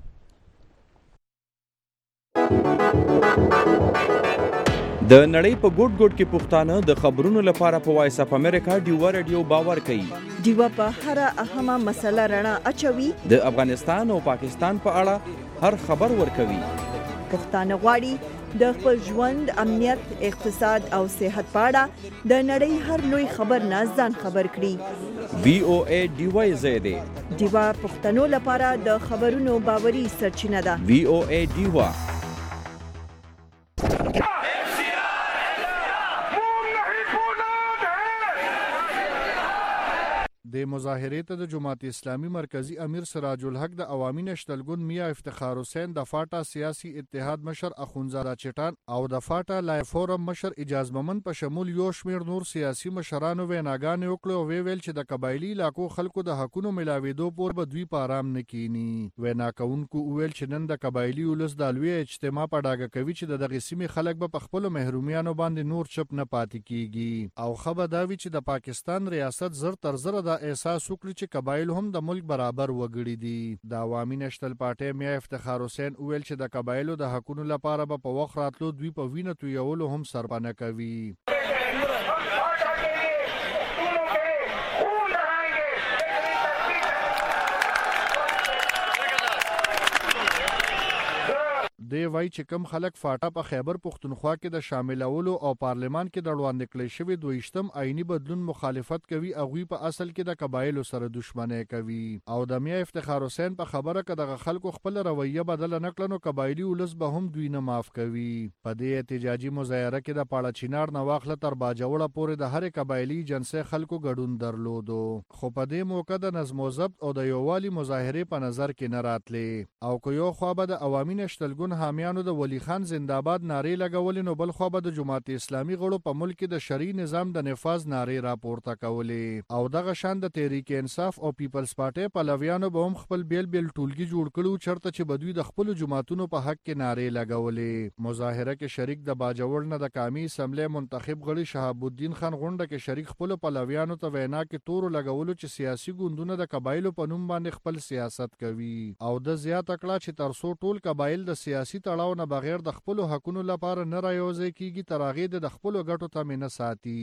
د نړۍ په ګوټ ګوټ کې پښتانه د خبرونو لپاره په وایس اف امریکا ډیو ریډیو باور کوي. ډیوه په هره اهمه مسله رڼا اچوي. د افغانستان او پاکستان په اړه هر خبر ورکوي. پښتانه غواړي د خپل ژوند، امنیت، اقتصاد او صحت په اړه د نړۍ هر لوی خبر نه ځان خبر کړي. وی او ای ډیوه زیاده ډیوه پښتنو لپاره د خبرونو باوري سرچینه ده. وی او ای ډیوه د مظاهرې ته د جماعت اسلامي مرکزی امیر سراج الحق د عوامي نشتلګون میا افتخار حسین د فاټا سیاسي اتحاد مشر اخونزاده چټان او د فاټا لای فورم مشر اجاز ممن په شمول یو شمیر نور سیاسي مشرانو ویناګانې وکړو او ویل چې د قبایلی علاقو خلکو د حقونو ملاوېدو پور به دوی په آرام نه کینی. وینا کوونکو ویل چې نن د قبایلی ولس د لوی اجتماع په ډاګه کوي چې د دغه سیمې خلک به په خپل محرومیانو باندې نور چپ نه پاتې کیږي او خبر دا وی چې د پاکستان ریاست زر تر زر د احساس وکړي چې قبایل هم د ملک برابر وګړي دي. د عوامي نشتل پارټي میا افتخار حسین ویل چې د قبایلو د حقونو لپاره به په وخت راتلو دوی په وینه تویولو هم سرپنه کوي. دی وای چې کم خلک فاټا په خیبر پختونخوا کې د شاملولو او پارلمان کې د وړاندې کړی شوی دویشتم آئینی بدلون مخالفت کوي او غوی په اصل کې د قبایلو سره دښمنی کوي او د میا افتخار حسین په خبره کې د خلکو خپل رویه بدل نه کړنو قبایلی ولس به هم دوی نه معاف کوي. په دې احتجاجي مظاهره کې د پاړه چینار نه واخله تر باجوړه پورې د هر قبایلی جنسي خلکو ګډون درلودو خو په دې موقع د نظم او ضبط او د یووالي مظاهره په نظر کې نه راتلې او کو یو خو به د عوامي نشتلګون حامیانو د ولی خان زنده‌باد نارې لګولې نو بل خو به د جماعت اسلامي غړو په ملک د شرعي نظام د نفاذ نارې راپورته کولې او دغه شان د تحریک انصاف او پیپلز پارټي پلویانو به هم خپل بیل بیل ټولګي جوړ کړو چرته چې بدوی د خپل جماعتونو په حق کې نارې لګولې. مظاهره کې شریک د باجوړ نه د قومي اسمبلی منتخب غړي شهاب الدین خان غونډه کې شریک خپل پلویانو ته وینا کې تور لګولو چې سیاسي ګوندونه د قبایلو په نوم باندې خپل سیاست کوي او د زیات کړه چې ترسو ټول قبایل د سیاسي تړاو نه بغیر د خپل حقونو لپاره نه رايوځي کیږي تر هغه د خپل ګټو تامین نه ساتي.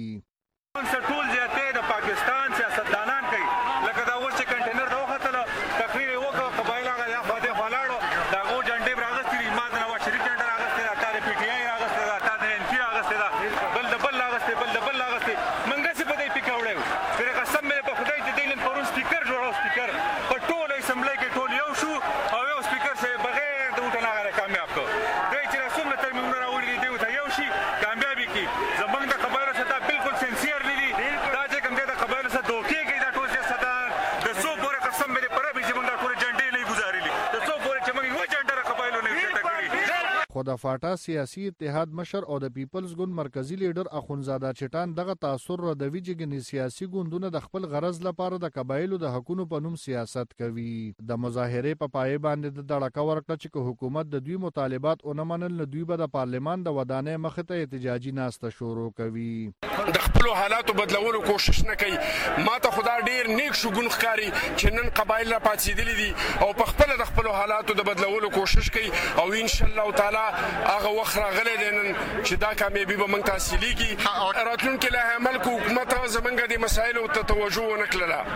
ټول زیاتې د پاکستان سیاستدانان کوي لکه دا اوس چې کنټینر دا وختله تقریر وکړه قبایل هغه یا فاده فلاړو دا غو جنډې راغستې ما د نواز شریف جنډ راغستې دا تار پی ټی آی راغستې دا تار ان پی راغستې دا بل د بل راغستې بل د بل راغستې منګه څه په دې پکاوړې پر قسم مې په خدای دې دین پرون سپیکر جوړو سپیکر په ټول اسمبلی کې ټول یو شو او یو سپیکر سه بغیر د وټه نه کامیاب کو دوی چې رسوم له ترمیم راوړي دی ته یو شي کامیابی کی زمونږ د خبرو سره بالکل سنسیر دي دا چې کوم د خبرو سره دوکې کوي دا ټول سیاستدان د سو پورې قسم مې پر به چې موږ ټول جنډې نه گزارلي د سو پورې چې موږ و جنډه خبرو نه کړی. خو د فاټا سیاسي اتحاد مشر او د پیپلز ګوند مرکزی لیډر اخونزاده چټان دغه تاثر ردوي چې سیاسي ګوندونه د خپل غرض لپاره د قبایلو د حقونو په نوم سیاست کوي. د مظاهره په پای باندې د دړکا ورکړه چې حکومت د دوی مطالبات او نه منل نه دوی به د پارلمان د ودانې مخ ته احتجاجي ناسته شروع کوي. د خپل حالاتو بدلولو کوشش نه کوي. ما ته خدا ډیر نیک شګون ښکاری چې نن قبایل را پاتېدلې دي او په خپل د خپل حالاتو د بدلولو کوشش کوي او ان شاء الله تعالی هغه وخت راغلی دی نن چې دا کامیابي به موږ تحصیلېږي. راتلونکي له عمل کو حکومت زمونږ د مسایلو ته توجه ونه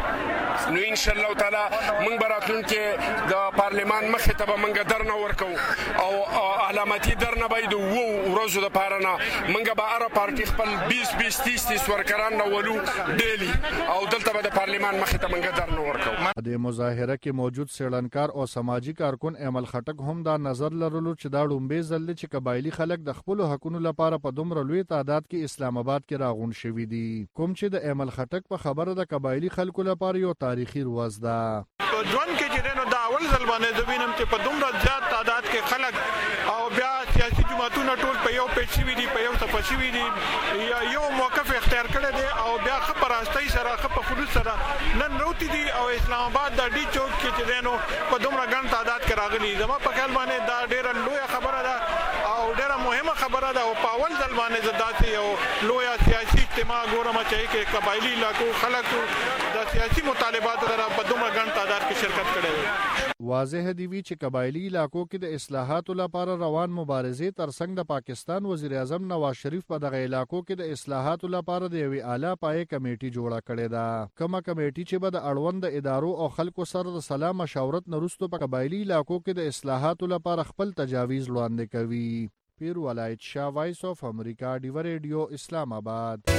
کړله نو ان شاء الله تعالی موږ به راتلونکي د پارلمان مخې ته به موږ درنه ورکو او علامتي درنه به د اوو ورځو دپاره نه موږ به هره پارټي خپل بیس بیس تیس تیس ورکران راولو ډیلي او دلته به د پارلمان مخې ته موږ درنه ورکو. د مظاهره کې موجود څېړنکار او سماجی کارکون امل خټک هم دا نظر لرلو چې دا لومبې ځل دی چې قبایلي خلک د خپلو حقونو لپاره په دومره لوی تعداد کې اسلام آباد کې راغونډ شوي دي کوم چې د امل خټک په خبره د قبایلي خلکو لپاره یو تاریخي ورځ ده. په ژوند کې چې نو دا اول ځل باندې د وینم چې په دومره زیات تعداد کې خلک او بیا سیاسي جماعتونه ټول په یو پیټ شوي دي په یو صفه شوي دي یا یو موقف اختیار کړی دی او بیا ښه په راستۍ سره ښه په خلوص سره نن روتي دي او اسلام آباد د ډي چوک کې چې دی نو په دومره ګڼ تعداد کې راغلي. زما په خیال باندې دا ډېره لویه خبره ده او ډېره مهمه خبره ده او په اول ځل باندې زه داسې یو لویه سیاسي اجتماع ګورم چې کې قبایلي علاقو خلکو د سیاسي مطالباتو سره په دومره ګڼ تعداد کې شرکت کړی دی. واضح دی وی چې قبایلی علاقو کې د اصلاحاتو لپاره روان مبارزې ترڅنګ د پاکستان وزیر اعظم نواز شریف په دغه علاقو کې د اصلاحاتو لپاره د یوې اعلی پایې کمیټې جوړه کړې ده. کومه کمیټې چې به د اړوند ادارو او خلکو سره د سلا مشاورت نرستو په قبایلی علاقو کې د اصلاحاتو لپاره خپل تجاویز وړاندې کوي. پیر ولایت شاه، وایس اف امریکا، ډیو ریډیو، اسلام آباد.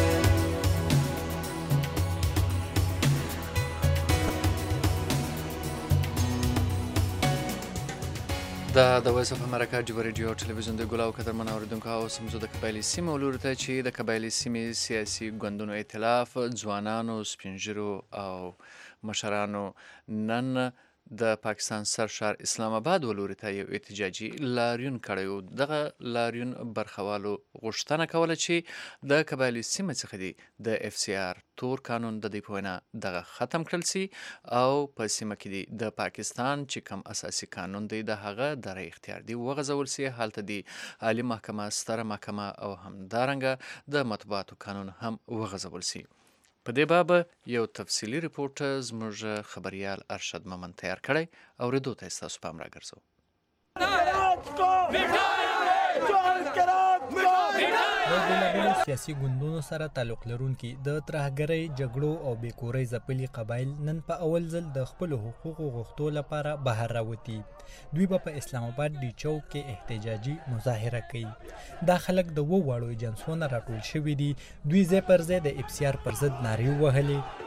دا د وایس اف امریکا ډیو ریډیو ټلویزیون د ګلاو قدرمن اوریدونکو او سمزو د قبایلي سیمې ولور ته چې د قبایلي سیمې سیاسي ګوندونو ائتلاف ځوانانو، سپینږیرو او مشرانو نن د پاکستان سرشار اسلام آباد ولوري ته یو احتجاجي لاریون کړی. دغه لاریون برخوالو غوښتنه کوله چې د قبایلي سیمې څخه دی د اف سی آر تور قانون د دې په وینا دغه ختم کړل سي او په سیمه کې دی د پاکستان چې کوم اساسي قانون دی د هغه در اختیار دی وغځول سي. هلته دی عالی محکمه، ستره محکمه او همدارنګه د مطبوعاتو قانون هم وغځول سي. په دې باب یو تفصیلي ریپورت زموږ خبريال ارشد مومن تیار کړی او ریدو ته ستاسو پام راګرځو. د بېلابېلو سیاسي ګوندونو سره تعلق لرونکي د ترهګرۍ، جګړو او بېکورۍ ځپلي قبایل نن په اول ځل د خپلو حقوقو غوښتو لپاره بهر راوتي. دوی به په اسلام آباد ډي چوک کې احتجاجي مظاهره کوي. دا خلک د اووه واړو ایجنسیو نه راټول شوي دي. دوی ځای پر ځای د اف سی آر پر ضد نارې ووهلې.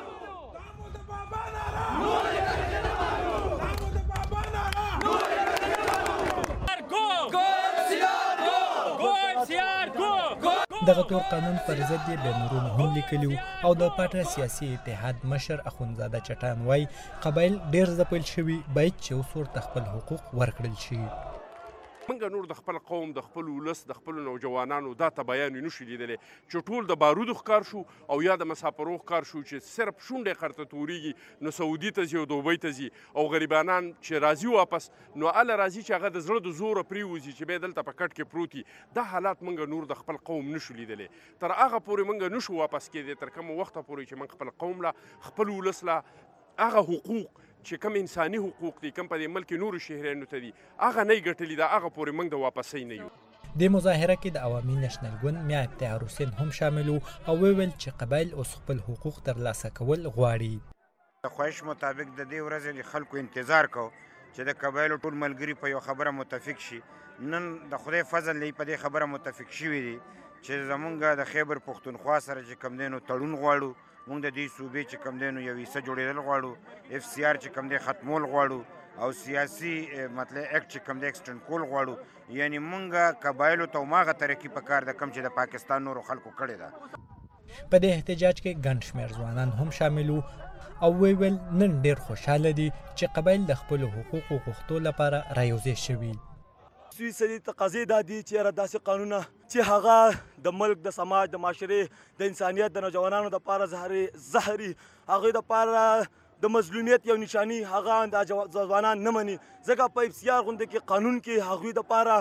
دغه تور قانون پر ضد یې بینرونه هم لیکلي او د پاټه سیاسي اتحاد مشر اخوندزاده چټان وایي قبایل ډېر ځپل شوي، باید چې اوس ورته خپل حقوق ورکړل شي. منګه نور د خپل قوم، د خپل ولس، د خپل نوجوانانو دا تبایان نشو لیدلی چې ټول د بارودو ښکار شو او یا د مسافرو ښکار شو چې صرف شونډې خرته تورېږي نو سعودي ته ځي او دوبۍ ته ځي او غریبانان چې راځي واپس نو هله راځي چې هغه د زړه د زوره پرېوځي چې بیا دلته په کټ کې پروت وي. دا حالات منګه نور د خپل قوم نشو لیدلی. تر هغه پورې منګه نشو واپس کېدی تر کومه وخته پورې چې من خپل قوم له خپل ولس له هغه حقوق چې کوم انساني حقوق دي کوم په دې ملک نورو شهریانو ته دي هغه نه ګټلي دا هغه پورې موږ د واپسۍ نه یو. د مظاهره کې د عوامي نشنل ګوند میا افتخار حسین هم شامل او ویل چې قبایل اوس خپل حقوق ترلاسه کول غواړي. د خواهش مطابق د دې ورځې د خلکو انتظار کو چې د قبایلو ټول ملګري په یو خبره متفق شي. نن د خدای فضل دی په دې خبره متفق شوي دي چې زمونږ د خیبر پښتونخوا سره چې کوم دی نو تړون غواړو. مونږ د دې صوبې چې کوم دی نو یو حصه جوړېدل غواړو، اف سی آر چې کوم دی ختمول غواړو او سیاسي مطلب اکټ چې کوم دی ایکسټنډ کول غواړو. یعنی مونږ قبایلو ته هماغه ترقي پکار ده کوم چې د پاکستان نورو خلکو کړې ده. په دې احتجاج کې ګڼ شمېر ځوانان هم شامل او ویل نن ډېر خوشحاله دي چې قبایل د خپلو حقوقو غوښتو لپاره رایوځای شوي. دوی سړي تقاضې دا دي چې یاره داسې قانونه چې هغه د ملک، د سماج، د معاشرې، د انسانیت، د نوجوانانو دپاره زهري زهري هغوی دپاره د مظلومیت یو نشاني هغه دا ځوانان نه مني. ځکه په اف سی آر غونډه کې قانون کې هغوی دپاره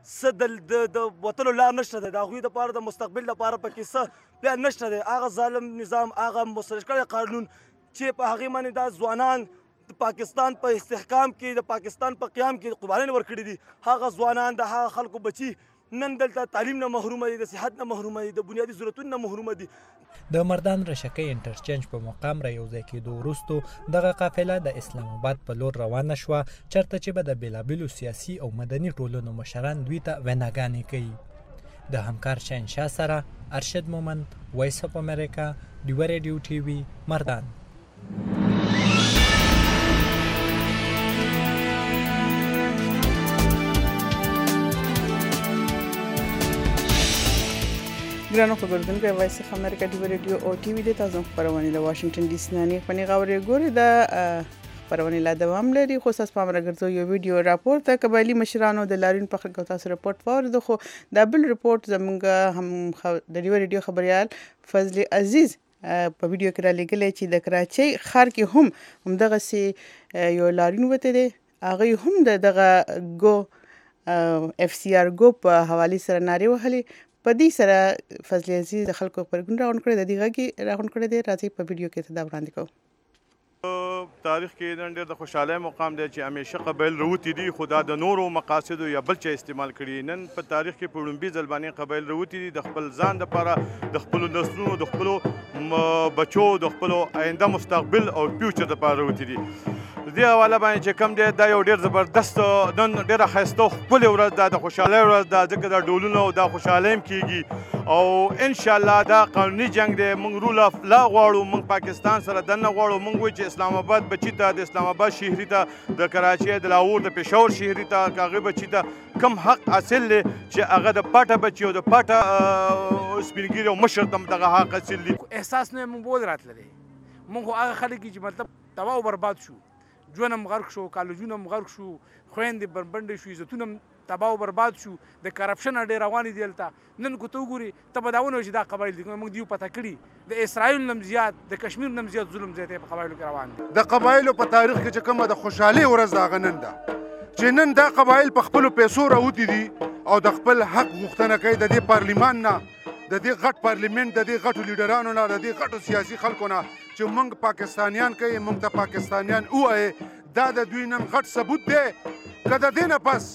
څه د وتلو لار نشته دی. د هغوی دپاره د مستقبل دپاره پکې څه پلان نشته دی. هغه ظالم نظام، هغه مسترش کړی قانون چې په هغې باندې دا ځوانان د پاکستان په استحکام کې، د پاکستان په قیام کې قربانۍ ورکړي دي، هغه ځوانان د هغه خلکو بچي نن دلته تعلیم نه محرومه دي، د صحت نه محرومه دي، د بنیادي ضرورتونو نه محرومه دي. د مردان رشکۍ انټرچینج په مقام را یوځای کېدو وروستو دغه قافله د اسلام آباد په لور روانه شوه چېرته چې به د بېلابېلو سیاسي او مدني ټولنو مشران دوی ته ویناګانې کوي. د همکار شهنشاه سره ارشد مومن، وایس اف امریکا، ډیو ریډیو ټي وي، مردان. ګرانو خبردونکو وایس اف امریکا ډیو ریډیو او ټي وي د تاسو خبرونه له واشنگټن ډي سي نه پني غوړې ګوري د خبرونه لا دوام لري. خو تاسو پام راګرځو یو ویډیو راپورټ ته قبایلی مشرانو د لاریون په خلکو تاسو رپورټ وورد خو دا بل رپورټ زمونږ هم د ډیو ریډیو خبريال فضل عزیز په ویډیو کې را لګلې چې د کراچۍ ښار کې هم همدغه سي یو لاریون وته دي. هغه هم دغه ګو اف سی آر ګروپ حواله سره ناری وهلې په دې سره فضل عزیز د خلکو پرګون راغون کړی د دې غږی راغون کړی دی راځي په ویډیو کې دا وړاندې کوو تاریخ کې نن ډېر د خوشحالۍ مقام دی چې همیشه قبایل راوتي دي خو دا د نورو مقاصدو یا بل چا استعمال کړي نن په تاریخ کې په لومړي ځل باندې قبایل راوتي دي د خپل ځان دپاره د خپلو نسلونو د خپلو بچو د خپلو آینده مستقبل او فیوچر دپاره راوتي دي دې حواله باندې چې کوم دی دا یو ډېر زبردست نن ډېره ښایسته ښکلې ورځ ده د خوشحالۍ ورځ ده ځکه دا ډولونه او دا خوشحالۍ هم کېږي او انشاءالله دا قانوني جنګ دی موږ رول اف لا غواړو موږ پاکستان سره دننه غواړو موږ وایو چې اسلام آباد بچي ته د اسلام آباد شهري ته د کراچۍ د لاهور د پېښور شهري ته که هغې بچي ته کم حق حاصل دی چې هغه د پاټه بچي او د پاټه سپین ږیري او مشر ته هم دغه حق حاصل دی احساس نه موږ بول راتله دی موږ خو هغه خلک چې مطلب تباه او برباد شو ژوند هم غرق شو کالجونه هم غرق شو خویندې بربنډې شو عزتونه هم تباه او برباد شو د کرپشن ډېر روانې دي هلته نن کو ته وګورې ته به دا ونه چې دا قبایل دي موږ دیو پته کړي د اسرائیل نم زیات د کشمیر نم زیات ظلم زیاتی په قبایلو کې روان دي د قبایلو په تاریخ کې چې کومه د خوشحالۍ ورځ د هغه نن ده چې نن دا قبایل په خپلو پیسو راوتي دي او د خپل حق غوښتنه کوي د دې پارلیمان نه د دې غټ پارلیمنت د دې غټو لیډرانو نه د دې غټو سیاسي خلکو نه چې موږ پاکستانیان کوي موږ ته پاکستانیان ووایي دا د دوی نن غټ ثبوت دی که د دې نه پس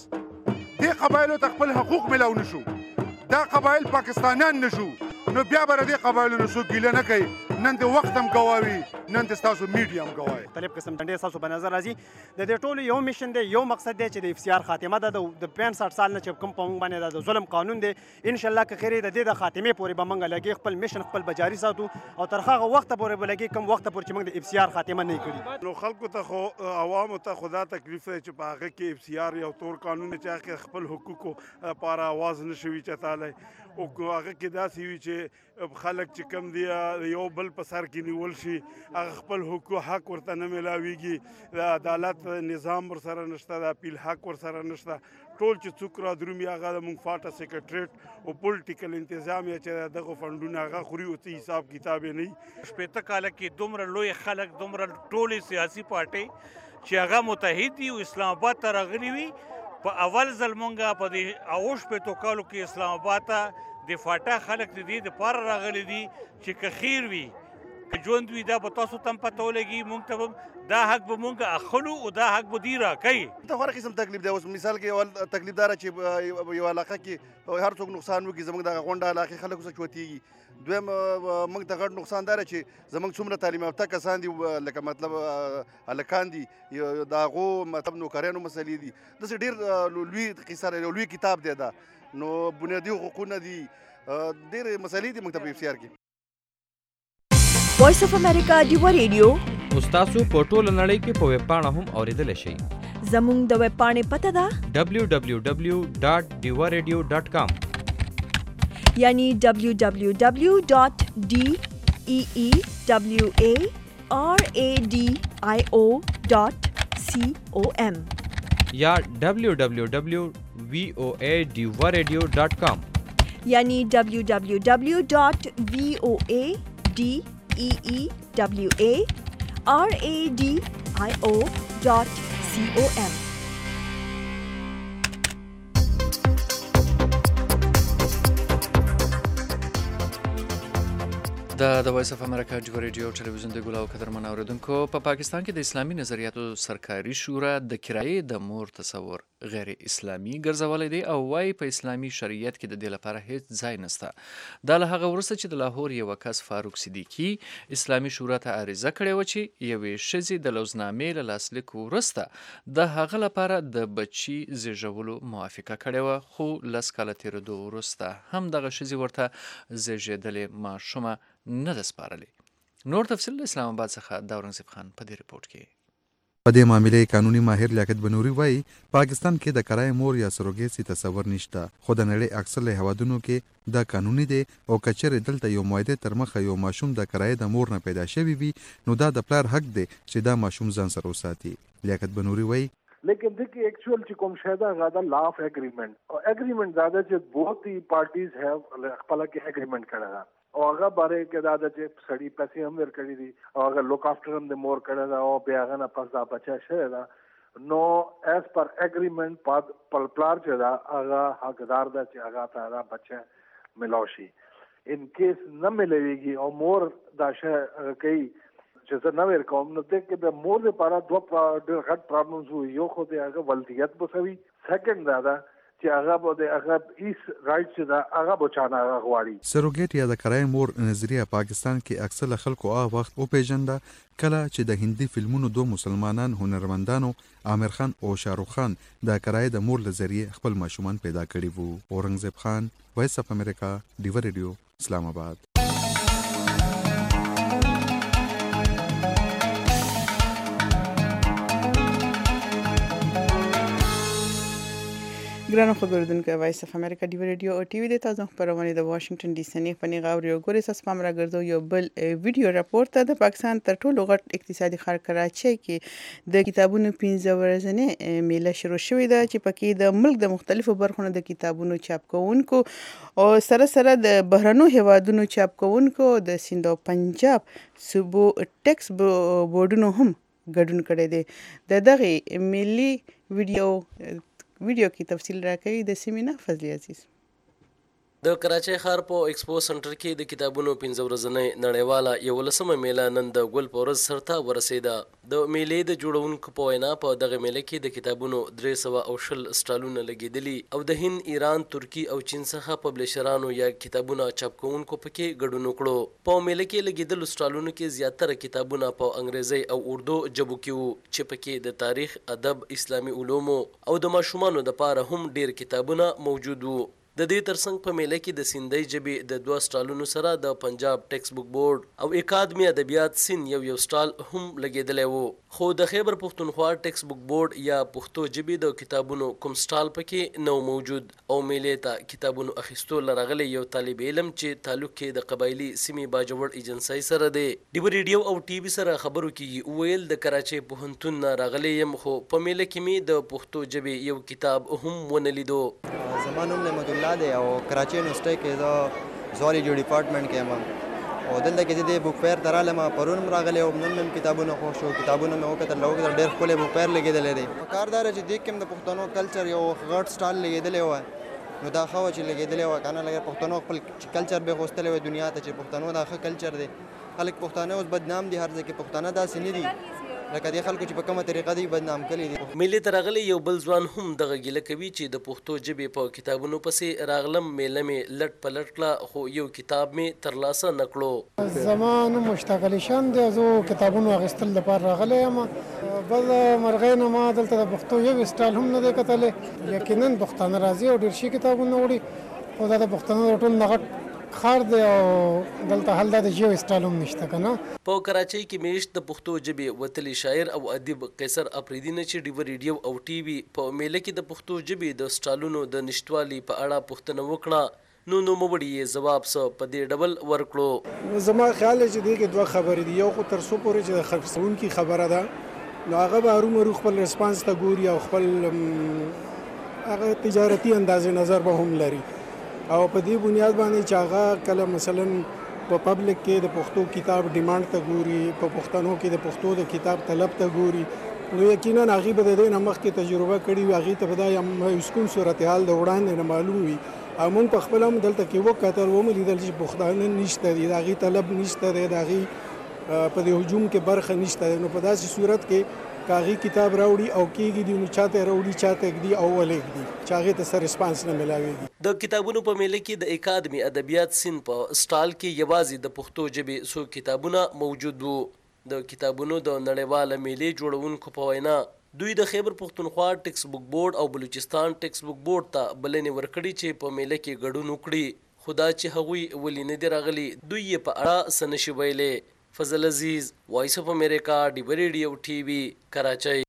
دې قبایلو ته خپل حقوق ملاو نه شو دا قبایل پاکستانیان نه شو نو بیا به د دې قبایلو نه څوک ګیله نه کوي نن د وخت هم ګواوي نن د ستاسو میډیا هم ګواوي مختلف قسم ډنډې ستاسو په نظر راځي د دې ټولو یو میشن دی یو مقصد دی چې د اف سی آر خاتمه ده د پنځه سال نه چې کوم په موږ باندې د ظلم قانون دی انشاءالله که خیر د دې د خاتمې پورې به موږ لګي خپل میشن خپل به جاري ساتو او تر هغه وخته پورې به لګي کوم وخته پورې چې موږ د اف سی آر خاتمه نه کړي نو خلکو ته خو عوامو ته خدا تکلیف دی چې په هغه کې اف سی آر یو تور قانون دی چې هغه خپل حقوقو لپاره آواز نه شوي چتالی او هغه کې داسې وي چې خلک چې کم دی یو بل په سر کې نیول شي هغه خپل حقوق حق ورته نه میلاویږي د عدالت نظام ورسره نشته د اپیل حق ورسره نشته ټول چې څوک را درومي هغه د موږ فاټه سیکرټریټ او پولیټیکل انتظام یا چې دغه فنډونه هغه خوري او څه حساب کتاب یې نه شپېته کاله کې دومره لوی خلک دومره ټولې سیاسي پارټۍ چې هغه متحد دي او اسلام آباد ته راغلي وي په اول ځل مونږه په دې اوو شپېتو کالو کې اسلام آباد ته د فاټا خلک د دې دپاره راغلي دي چې که خیر وي که ژوند وي دا به تاسو ته هم پته ولګي مونږ ته به دا حق به مونږ اخلو او دا حق به دوی راکوي ته هر قسم تکلیف دی اوس مثال کې اول تکلیف داره چې یو علاقه کې هر څوک نقصان وکړي زموږ دغه غونډه علاقې خلکو څخه چوتېږي دویم موږ ته غټ نقصان داره چې زموږ څومره تعلیم یافته کسان دي لکه مطلب هلکان دي د هغو مطلب نوکریانو مسلې دي داسې ډېر لوی قصه دی لوی کتاب دی دا نو بنیادي حقوقونه دي ډېرې مسلې دي موږ ته په اف سی آر کې وایس اف امریکا ډیوا ریډیو تاسو په ټوله نړۍ کې په ویب پاڼه هم اوریدلی شئ زموږ د ویب پاڼې پته ده ډبلیو ډبلیو ډبلیو ډاټ ډیوا ریډیو ډاټ کام یعنی ډبلیو ډبلیو ډبلیو ډاټ ډي ای ای ډبلیو ای آر ای ډي آی او ډاټ سی او ایم یا ډبلیو ډبلیو ډبلیو وی او ای ډیوا ریډیو ډاټ کام یعنی ڈبلیو ڈبلیو ڈبلیو ڈاٹ وی او اے ڈی ای ای ڈبلیو اے آر اے ڈی آئی او ڈاٹ سی او ایم د د وایس اف امریکا ډیوا ریډیو ټلویزیون د ګلاو قدرمن اوریدونکو په پاکستان کې د اسلامي نظریاتو سرکاري شورا د کرایې د مور تصور غیر اسلامي ګرځولی دی او وايي په اسلامي شریعت کې د دې لپاره هیڅ ځای نشته دا له هغه وروسته چې د لاهور یو کس فاروق صدیقي اسلامي شورا ته عریضه کړې وه چې یوې ښځې د لوزنامې له لاسلیک وروسته د هغه لپاره د بچي زیږولو موافقه کړې وه خو لس کاله تېرېدو وروسته هم دغه ښځې ورته زیږېدلې ماشومه نه ده سپارلې نور تفصیل له اسلام آباد څخه د اورنګزیب خان په دې ریپورټ کې په دې معاملې قانوني ماهر لیاقت بنوري وایي پاکستان کې د کرای مور یا سروګیسي تصور نشته خو د نړۍ اکثر هیوادونو کې دا قانوني دی او کچېرې دلته یو معاهده تر مخه یو ماشوم د کرای د مور نه پیدا شوی وي نو دا د پلار حق دی چې دا ماشوم ځان سره وساتي لیاقت بنوري وایي لیکن देखिए actual چې کوم شاده غاده لا اف اګریمنت او اګریمنت زیاده چې both the parties have خپل کې اګریمنت کړه او هغه باره کې دا چې سړی پیسې هم ورکړي دي او هغه لوک افټر هم د مور کړه دا او بیا هغه نه پس دا بچا شه دا نو ایز پر اګریمنت پلار چې دا هغه حقدار ده چې هغه ته دا بچه ملوشي ان کیس نه ملويږي او مور دا شي کوي چې زه نه ور کوم نو دغه د مور لپاره دوه ډېر غټ پرابلمز وو یو خو د هغه ولدیت بوسوي سیکنډ دا ده چې هغه به د هغه ایس رائټ چې دا هغه بچانه غواړي. سروګیټ یا د کرای مور نظریه پاکستان کې اکثر خلکو هغه وخت او پیژنده کله چې د هندي فلمونو دوه مسلمانان هنرمندانو عامر خان او شاروخ خان د کرای د مور لذریعه خپل ماشومان پیدا کړي وو. اورنګزیب خان، وایس اف امریکا، ډیو ریډیو، اسلام آباد. ګرانو خبردونکو وایس اف امریکا ډیو ریډیو او ټي وي د تاسو خبرونه د واشنگټن ډي سي نه پني غاوري او ګوري ساس پام راګرځو یو بل ویډیو راپورټ ته د پاکستان تر ټولو غټ اقتصادي ښار کراچۍ کې د کتابونو پنځه ورځې میله شروع شوې ده چې پکې د ملک د مختلفو برخو د کتابونو چاپ کوونکو او سره سره د بهرنو هیوادونو چاپ کوونکو د سیند او پنجاب صوبو ټیکس بورډونو هم ګډون کړی دی. د دغه ملي ویډیو ویډیو کې تفصیل راکوي د سیمینه فضلی عزیز. د کراچۍ ښار په ایکسپو سنټر کې د کتابونو پنځه ورځنۍ نړیواله یولسمه میله نن د ګل په ورځ سرته ورسېده. د میلې د جوړونکو په وینا په دغه میله کې د کتابونو درې سوه او شل سټالونه لګېدلي او د هند، ایران، ترکي او چین څخه پبلشرانو یا کتابونه چاپ کوونکو پکې ګډون وکړو. په میله کې لګېدلو سټالونو کې زیاتره کتابونه په انګریزي او اردو ژبو کې وو چې پکې د تاریخ، ادب، اسلامي علومو او د ماشومانو دپاره هم ډېر کتابونه موجود وو. د دې ترڅنګ په میله کې د سیندۍ ژبې د دوه سټالونو سره د پنجاب ټیکس بک بورډ او اکادمي ادبیات سین یو یو سټال هم لګېدلی وو. خو د خیبر پښتونخوا ټیکس بک بورډ یا پښتو ژبې د کتابونو کوم سټال پکې نو موجود او میلې ته کتابونو اخیستو لرغلی یو طالب علم چې تعلق کې د قبایلي سیمې باجوړ ایجنسۍ سره دی. ډیو ریډیو او ټي وي سره خبرو کې وویل د کراچۍ پوهنتون نه راغلی یم خو په میله کې مې د پښتو ژبې یو کتاب هم ونه لیدو. زما نوم نعمت الله دی او کراچۍ یونیورسټۍ کې زه زوالجي ډپارټمنټ کې یم او دلته کې چې د بک فیر ته رالم پرون م راغلی او نن مې کتابونه خوښ شو. کتابونه مې وکتل وکتل ډېر ښکلی بک فیر لګېدلی دی. پکار دا ده چې دې کې هم د پښتنو کلچر یو غټ سټال لګېدلی وای نو دا ښه وه چې لګېدلی وای که نه لګې پښتنو خپل کلچر به غوښتلی وای دنیا ته چې پښتنو دا ښه کلچر دی. خلک پښتانه اوس بدنام دي هر ځای کې پښتانه داسې نه دي لکه دې خلکو چې په کومه طریقه دی بدنام کړي دي. میلې ته راغلی یو بل ځوان هم دغه ګیله کوي چې د پښتو ژبې په کتابونو پسې راغلم میله مې لټ په لټ کړه خو یو کتاب مې ترلاسه نه کړو. زما نوم مشتاق علي شان دی. زه کتابونو اخیستل دپاره راغلی یم. بل مرغۍ نه ما دلته د پښتو یو سټال هم نه دی کتلی. یقینا پښتانه راځي او ډېر ښه کتابونه وړي خو دا د پښتنو د ټول نه غټ خار دی او دلته حل دا د ژبې سټال هم نشته که نه. په کراچۍ کې میشت د پښتو ژبې وتلی شاعر او ادیب قیصر افریدي نه چې ډیو ریډیو او ټي وي په میله کې د پښتو ژبې د سټالونو د نشتوالي په اړه پوښتنه وکړه نو نوموړي یې ځواب څه په دې ډول ورکړو. زما خیال دی چې دې کې دوه خبرې دي. یو خو تر څو پورې چې د خرڅوونکي خبره ده نو هغه به هرومرو خپل ریسپانس ته ګوري او خپل هغه تجارتي اندازې نظر به هم لري او په دې بنیاد باندې چې هغه کله مثلا په پبلک کې د پښتو کتاب ډیمانډ ته ګوري په پښتنو کې د پښتو د کتاب طلب ته ګوري نو یقینا هغې به د دې نه مخکې تجربه کړې وي. هغې ته به دا یو کوم صورتحال د وړاندې نه معلوم وي او موږ په خپله هم دلته کې وکتل ومو لیدل چې پښتانه نشته دي د هغې طلب نشته دی د هغې په دې هجوم کې برخه نشته دی. نو په داسې صورت کې که هغې کتاب راوړي او کېږي دي نو چاته راوړي چاته ږدي او ولېږدي چې هغې ته څه ریسپانس نه میلاویږي. د کتابونو په میله کې د اکادمي ادبیات سین په سټال کې یوازې د پښتو ژبې څو کتابونه موجود وو. د کتابونو د نړیواله میلې جوړونکو په وینا دوی د خیبر پښتونخوا ټیکس بک بورډ او بلوچستان ټیکس بک بورډ ته بلنې ورکړي چې په میله کې ګډون وکړي خو دا چې هغوی ولې نه دي راغلي دوی یې په اړه څه نشي ویلی. فضل عزیز، وایس اف امریکا، ډیو ریډیو ټي وي، کراچۍ.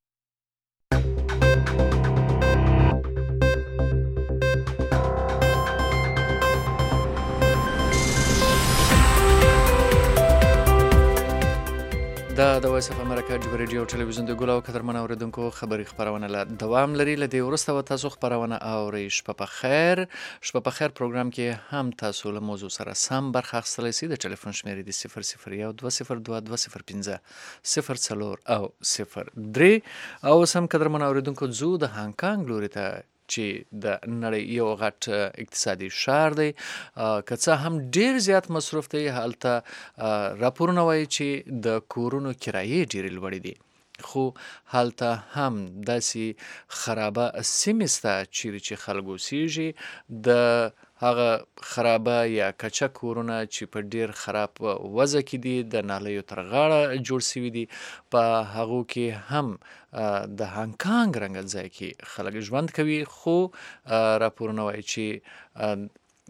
دا د وایس اف امریکا د ریډیو ټلویزیون د ګل او قدرمن اوریدونکو خبري خبرونه له دوام لري. له دې وروسته و تاسو خبرونه اورئ. شپه په خیر. شپه په خیر پروګرام کې هم تاسو له موضوع سره سم برخه اخیستلی سئ. د ټلیفون شمیرې د صفر صفر یو دوه صفر دوه دوه صفر پنځه صفر څلور او صفر درې. او سم قدرمن اوریدونکو ځو د هانګ کانګ لوري ته چې د نړۍ یو غټ اقتصادي شهر دی، که څه هم ډیر زیات مصروف دی. هلته راپورونه وایي چې د کورونو کرایې ډیرې لوړې دي، خو هلته هم داسې خرابه سیمې شته چیرې چې خلک اوسیږي. د هغه خرابه یا کچه کورونه چې په ډیر خراب وضع کې دي، د نالیو تر غاړه جوړ شوي دي، په هغو کې هم د هانګ کانګ رنګل ځای کې خلک ژوند کوي. خو راپورونه وایي چې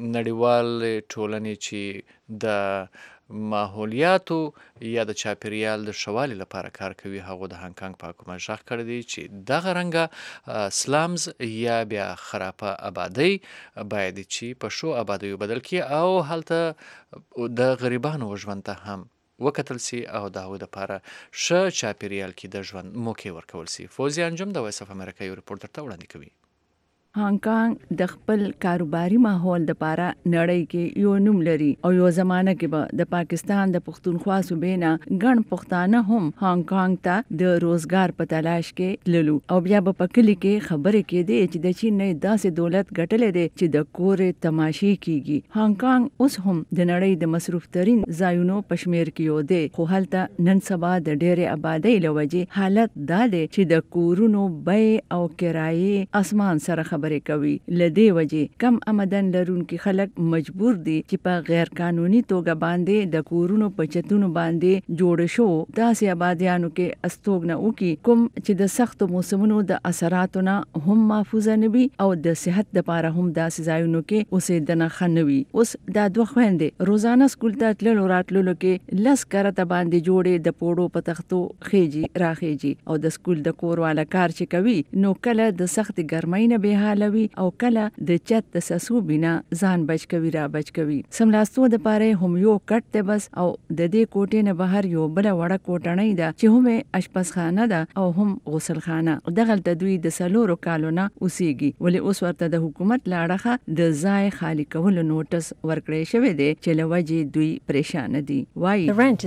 نړیوال ټولنې چې د ماحولیاتو یا د چاپیریال د ښه والي لپاره کار کوي، هغو د هانګ کانګ په حکومت غږ کړی دی چې دغه رنګه سلامز یا بیا خرابه آبادۍ باید چې په ښو آبادیو بدل کړي او هلته د غریبانو ژوند ته هم وکتل سي او د هغوی دپاره ښه چاپیریال کې د ژوند موقع ورکول سي. فوزي انجم د وایس اف امریکا یو رپورټ درته وړاندې کوي. هانګ کانګ د خپل کاروباري ماحول لپاره نړۍ کې یو نوم لري او یو زمانه کې به د پاکستان د پښتونخوا صوبې نه ګڼ پښتانه هم هانګ کانګ ته د روزګار په تلاش کې تللو او بیا به په کلي کې خبرې کېدې چې د چین نه داسې دولت ګټلې دی چې د کورې تماشې کیږي. هانګ کانګ اوس هم د نړۍ د مصروف ترين ځایونو په شمیر کې یو دی، خو هلته نن سبا د ډېرې آبادۍ له وجې حالت دا دی چې د کورونو بیې او کرایې اسمان سره خبرې کوي. لدې وجې کم آمدن لرونکي خلک مجبور دي چې په غیر قانوني توګه باندې د کورونو په چتونو باندې جوړ شو داسې آبادیانو کې استوګنه وکړي کوم چې د سختو موسمونو د اثراتو نه هم محفوظه نه وي او د صحت لپاره هم داسې ځایونو کې اوسېدنه ښه نه وي. اوس دا دوه خویندې روزانه سکول ته تللو راتللو کې لس کرته باندې جوړې د پوړو په تختو خېجي راخېجي او د سکول د کور والا کار چې کوي نو کله د سخت ګرمۍ نه بېحاله او کله د چت د سسو بنا ځان بچ کوي را بچ کوي. سملاستو د پاره هم یو کټ ته بس او د دې کوټې نه بهر یو بل وړه کوټنۍ ده چې هم اشپزخانه ده او هم غسلخانه. دغه د دوی د سلورو کالونه اوسېږي، ولې اوس ورته د حکومت لاړه د ځای خالی کولو نوټس ورکړی شوی دی چې لوجې دوی پریشان دي. وایي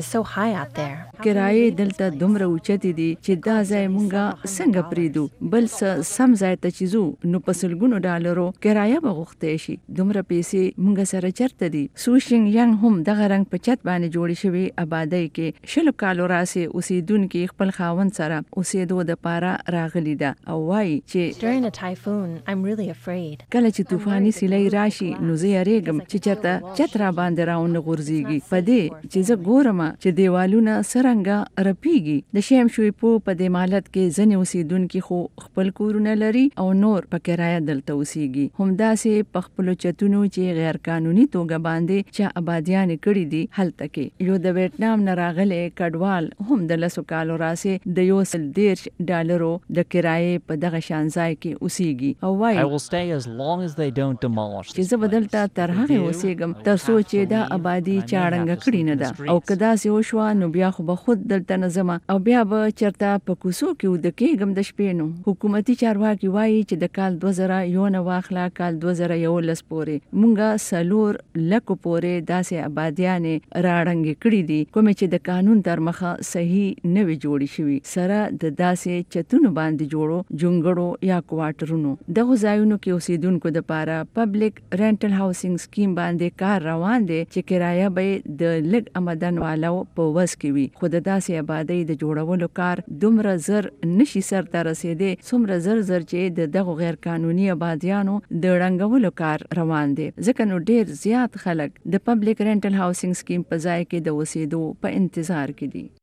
کرایې دلته دومره اوچتې دي چې دا ځای مونږه څنګه پریدو، بل څه سم ځای ته چې ځو نو په سلګونو ډالرو کرایه به غوښتې شي. دومره پیسې مونږ سره چرته دي. سوشینګ ینګ هم دغه رنګ په چت باندې جوړې شوي آبادۍ کې شلو کالو راسې اوسېدونکي خپل خاوند سره اوسېدو د پاره راغلي ده او وایي چې کله چې طوفاني سیلۍ راشي نو زه یریږم چې چرته چت را باندې راونه غورځېږي، په دې چې زه ګورم چې دیوالونه څرنګه رپیږي. د شیم شویپو په دې مالت کې ځینې اوسېدونکي خو خپل کورونه لري او نور په کرایه دلته اوسېږي. همداسې په خپلو چتونو چې غیر قانوني توګه باندې چې آبادیانې کړي دي هلته کې یو د ویتنام نه راغلی کډوال هم د لسو کالو راسې د یو سل دېرش ډالرو د کرایې په دغه شان ځای کې اوسېږي او وایي چې زه به دلته تر هغې اوسېږم تر څو چې دا آبادي چاړنګه کړې نه ده او که داسې وشوه نو بیا خو به خود دلته نه ځمه او بیا به چېرته په کوڅو کې وده کېږم د شپې نو. حکومتي چارواکي وایي چې د کال دوه زره یو نه واخله کال دوه زره یولس پورې مونږه سلور لکو پورې داسې آبادیانې راړنګې کړي دي کومې چې د قانون تر مخه صحیح نه وي جوړې شوي، سره د داسې چتونو باندې جوړو جونګړو یا کوارټرونو. دغه ځایونو کې اوسېدونکو دپاره پبلک رینټل هاوسینګ سکیم باندې کار روان دی چې کرایه به د لږ آمدن والو په وس کې وي، خو د داسې آبادۍ د جوړولو کار دومره زر نشي سرته رسېدی څومره زر زر چې د دغو غیر قانوني آبادیانو د ړنګولو کار روان دی. ځکه نو ډیر زیات خلک د پبلک رینټل هاوسینګ سکیم په ځای کې د اوسېدو په انتظار کې دي.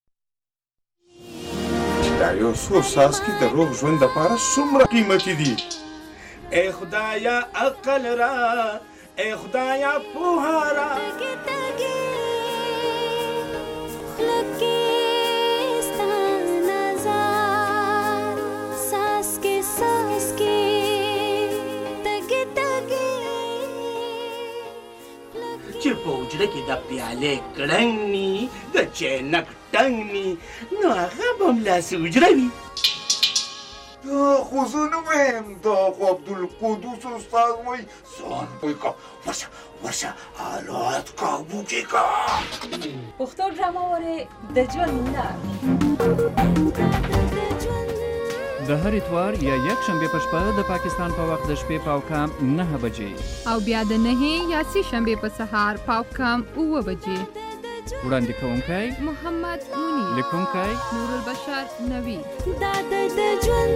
دا یو څو څاڅکي د روغ ژوند لپاره څومره قیمتي دي. ای خدایا عقل را، ای خدایا پوهه را. چې چې په حجره کې د پیالې کړنګ ني د چینک ټنګ ني نو هغه به همداسې حجره وي. دا خو زه نه وایم، دا خو عبدالقدوس استاد وایي. ځان پوه کړه، ورشه ورشه حالات قابو کې کړه. پښتو ډرامه وارې د ژوند لار د هر اتوار یا یک شنبه په شپه د پاکستان په وخت د شپې پاو کم نه بجې او بیا د نهې یا سې شنبه په سهار پاو کم اوه بجې. وړاندې کوونکی محمد منیر، لیکونکی نور البشر نوی. دا د ژوند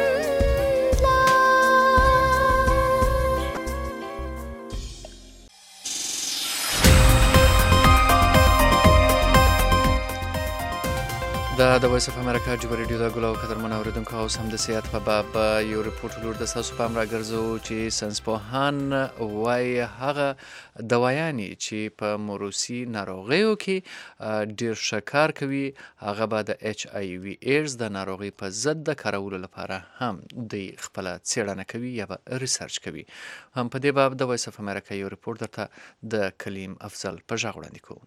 دا د وایس اف امریکا جوبه ریډیو د ګلو قدرمن اوریدونکو اوس هم د صحت په باب یو ریپورټ لور د تاسو پام راګرځو چې ساینسپوهان وایي هغه دوایانې چې په موروثي ناروغیو کې ډېر ښه کار کوي هغه به د ایچ آی وي ایډز د ناروغۍ په ضد د کارولو لپاره هم دوی خپله څېړنه کوي یا به ریسرچ کوي. هم په دې باب د وایس اف امریکا یو ریپورټ درته د کلیم افضل په غږ وړاندې کوو.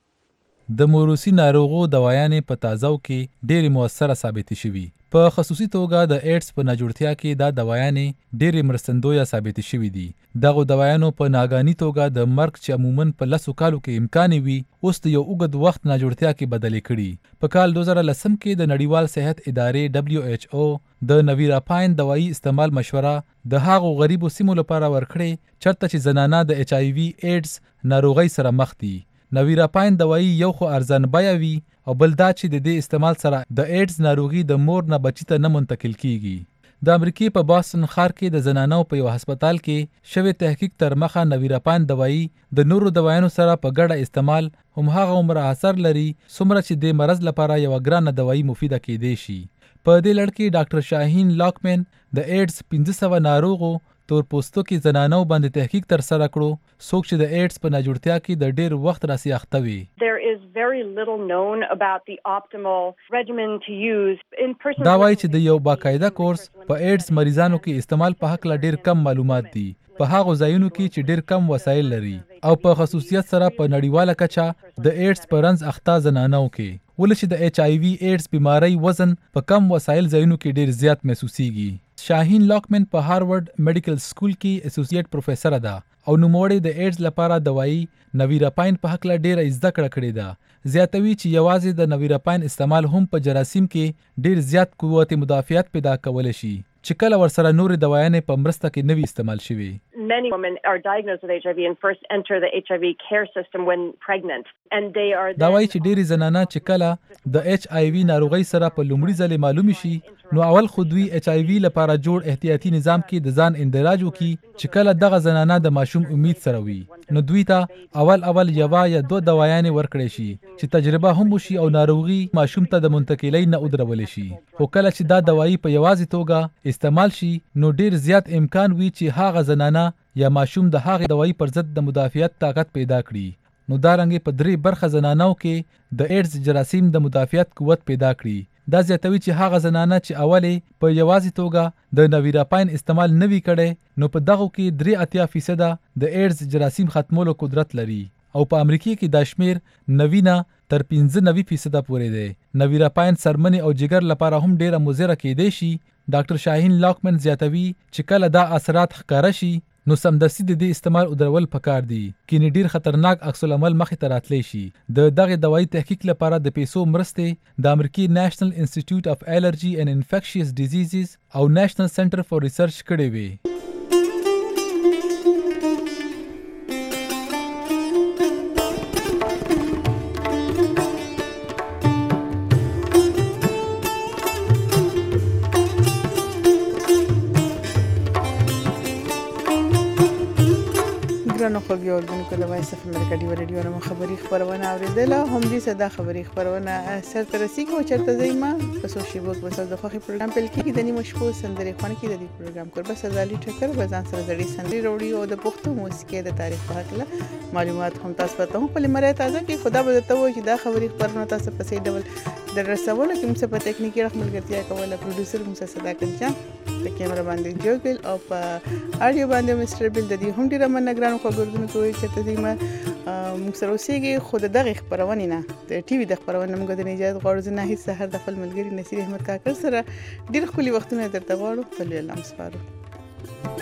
د موروثي ناروغو دوايانې په تازهو کې ډېرې موثره ثابتې شوي. په خصوصي توګه د ایډز په ناجوړتیا کې دا دوايانې ډېرې مرستندویه ثابتې شوي دي. دغو دوايانو په ناګهاني توګه د مرګ چې عموماً په لسو کالو کې امکان وي اوس د یو اوږد وخت ناجوړتیا کې بدلې کړي. په کال دوه زره لسم کې د نړیوال صحت ادارې ډبلیو ایچ او د نویراپاین دوایي استعمال مشوره د هغو غریبو سیمو لپاره ورکړې چېرته چې زنانه د ایچ آی وي ایډز ناروغۍ سره مخ دي. نویراپاین دوایي یو خو ارزان بیه وي او بل دا چې د دې استعمال سره د ایډز ناروغي د مور نه بچی ته نه منتقل کیږي. د امریکې په باستن ښار کې د زنانو په یو هسپتال کې شوی تحقیق تر مخه نویراپاین دوایي د نورو دوایانو سره په ګډه استعمال همهغه عمره اثر لري څومره چې د مرض لپاره یو ګرانه دوایي مفیده کېدی شي. په دې لړ کې ډاکټر شاهین لاکمن د ایډز پنځه سوه ناروغو تور پوستو کې زنانو باندې تحقیق تر سره کړو څوک چې د ایډز په ناجوړتیا کې د ډېر وخت راسي اخته وي. There is very little known about the optimal regimen to use in person. دا وایي چې د یو باقاعده کورس په ایډز مریضانو کې استعمال په حق لا ډېر کم معلومات دي په هغو ځایونو کې چې ډېر کم وسایل لري او په خصوصیت سره په نړیواله کچه د ایډز په رنځ اخته زنانو کې ولې چې د ایچ آی وي ایډز بیماری وزن په کم وسایل ځایونو کې ډېر زیات محسوسیږي. شاهین لاکمن په هارورډ میډیکل سکول کې اسوسییټ پروفیسور ده او نوموړی د ایډز لپاره دوايي نویراپاین په حق لا ډېره زده کړه کړې ده. زیاتوي چې یوازې د نویراپاین استعمال هم په جراثیم کې ډېر زیات قوت مدافعت پیدا کولی شي چې کله ورسره نورې دوايانې په مرسته کې نوي استعمال شوي. Many women are diagnosed with H I V and first enter the H I V care system when pregnant and they are دا وایي چې ډېری زنانه چې کله د ایچ آی وي ناروغۍ سره په لومړي ځلې معلوم شي نو اول خو دوی ایچ آی وي لپاره جوړ احتیاطي نظام کې د ځان اندراج وکړي چې کله دغه زنانه د ماشوم امید سره وي نو دوی ته اول اول یوه یا دوه دوايانې ورکړی شي چې تجربه هم وشي او ناروغي ماشوم ته د منتقلۍ نه ودرولی شي. خو کله چې دا دوایي په یوازې توګه استعمال شي نو ډېر زیات امکان وي چې هغه زنانه یا ماشوم د هغې دوایي پر ضد د مدافعت طاقت پیدا کړي. نو دارنګې په درې برخه زنانو کې د ایډز جراثیم د مدافعت قوت پیدا کړي. دا زیاتوي چې هغه زنانه چې اولې په یوازې توګه د نویراپاین استعمال نوي کړي نو په دغو کې درې اتیا فیصده د ایډز جراثیم ختمولو قدرت لري او په امریکا کې دا شمیر نوینه تر پنځه نوي فیصده پورې دی. نویراپاین سرمنې او جګر لپاره هم ډیره مضره کېدی شي. ډاکټر شاهین لاکمن زیاتوي چې کله دا اثرات ښکاره شي نو سمدستي د دې استعمال ودرول پکار دي کینې ډیر خطرناک عکس العمل مخې ته راتلی شي. د دغه دوايي تحقیق لپاره د پیسو مرستې د امریکای نېشنل انسټیټیوټ اف الرجي اینڈ انفیکشیس ډیزیزز او نېشنل سنټر فور ریسرچ کړي وي. ګرانو خوږو اوریدونکو د وایس اف امریکا ډیو ریډیو نو خبري خبرونه اوریدله هم دې صدا خبري خبرونه سر تر رسیدو چرته زېما په سوشي بوک وسو د خوخي پروګرام په کې د نیمه شپو سندري خونه کې د دې پروګرام کور بس ازالي ټکر وزن سره زړی سندري وروړي او د پښتو موسیقي د تاریخ په اړه معلومات هم تاسو ته هم په لمره تازه کې خدا به ته وایي چې دا خبري خبرونه تاسو په سي ډول در رسولو کې موږ په ټکنیکی رحمتګرتیا کوله پروډوسر موږ صداقت جان په کیمرا باندې جوګل او په اډیو باندې مستر بل د دې هم ډیره منګرانو خبرونه کوي چې ته دې ما موږ سره اوسېږي خو د دغه خبرونې نه د ټي وي د خبرونې موږ د اجازه غواړو زه نه هیڅ سحر د خپل ملګري نصیر احمد کاکړ سره ډېر ښکلي وختونه درته غواړو په لوی الله مو سپارو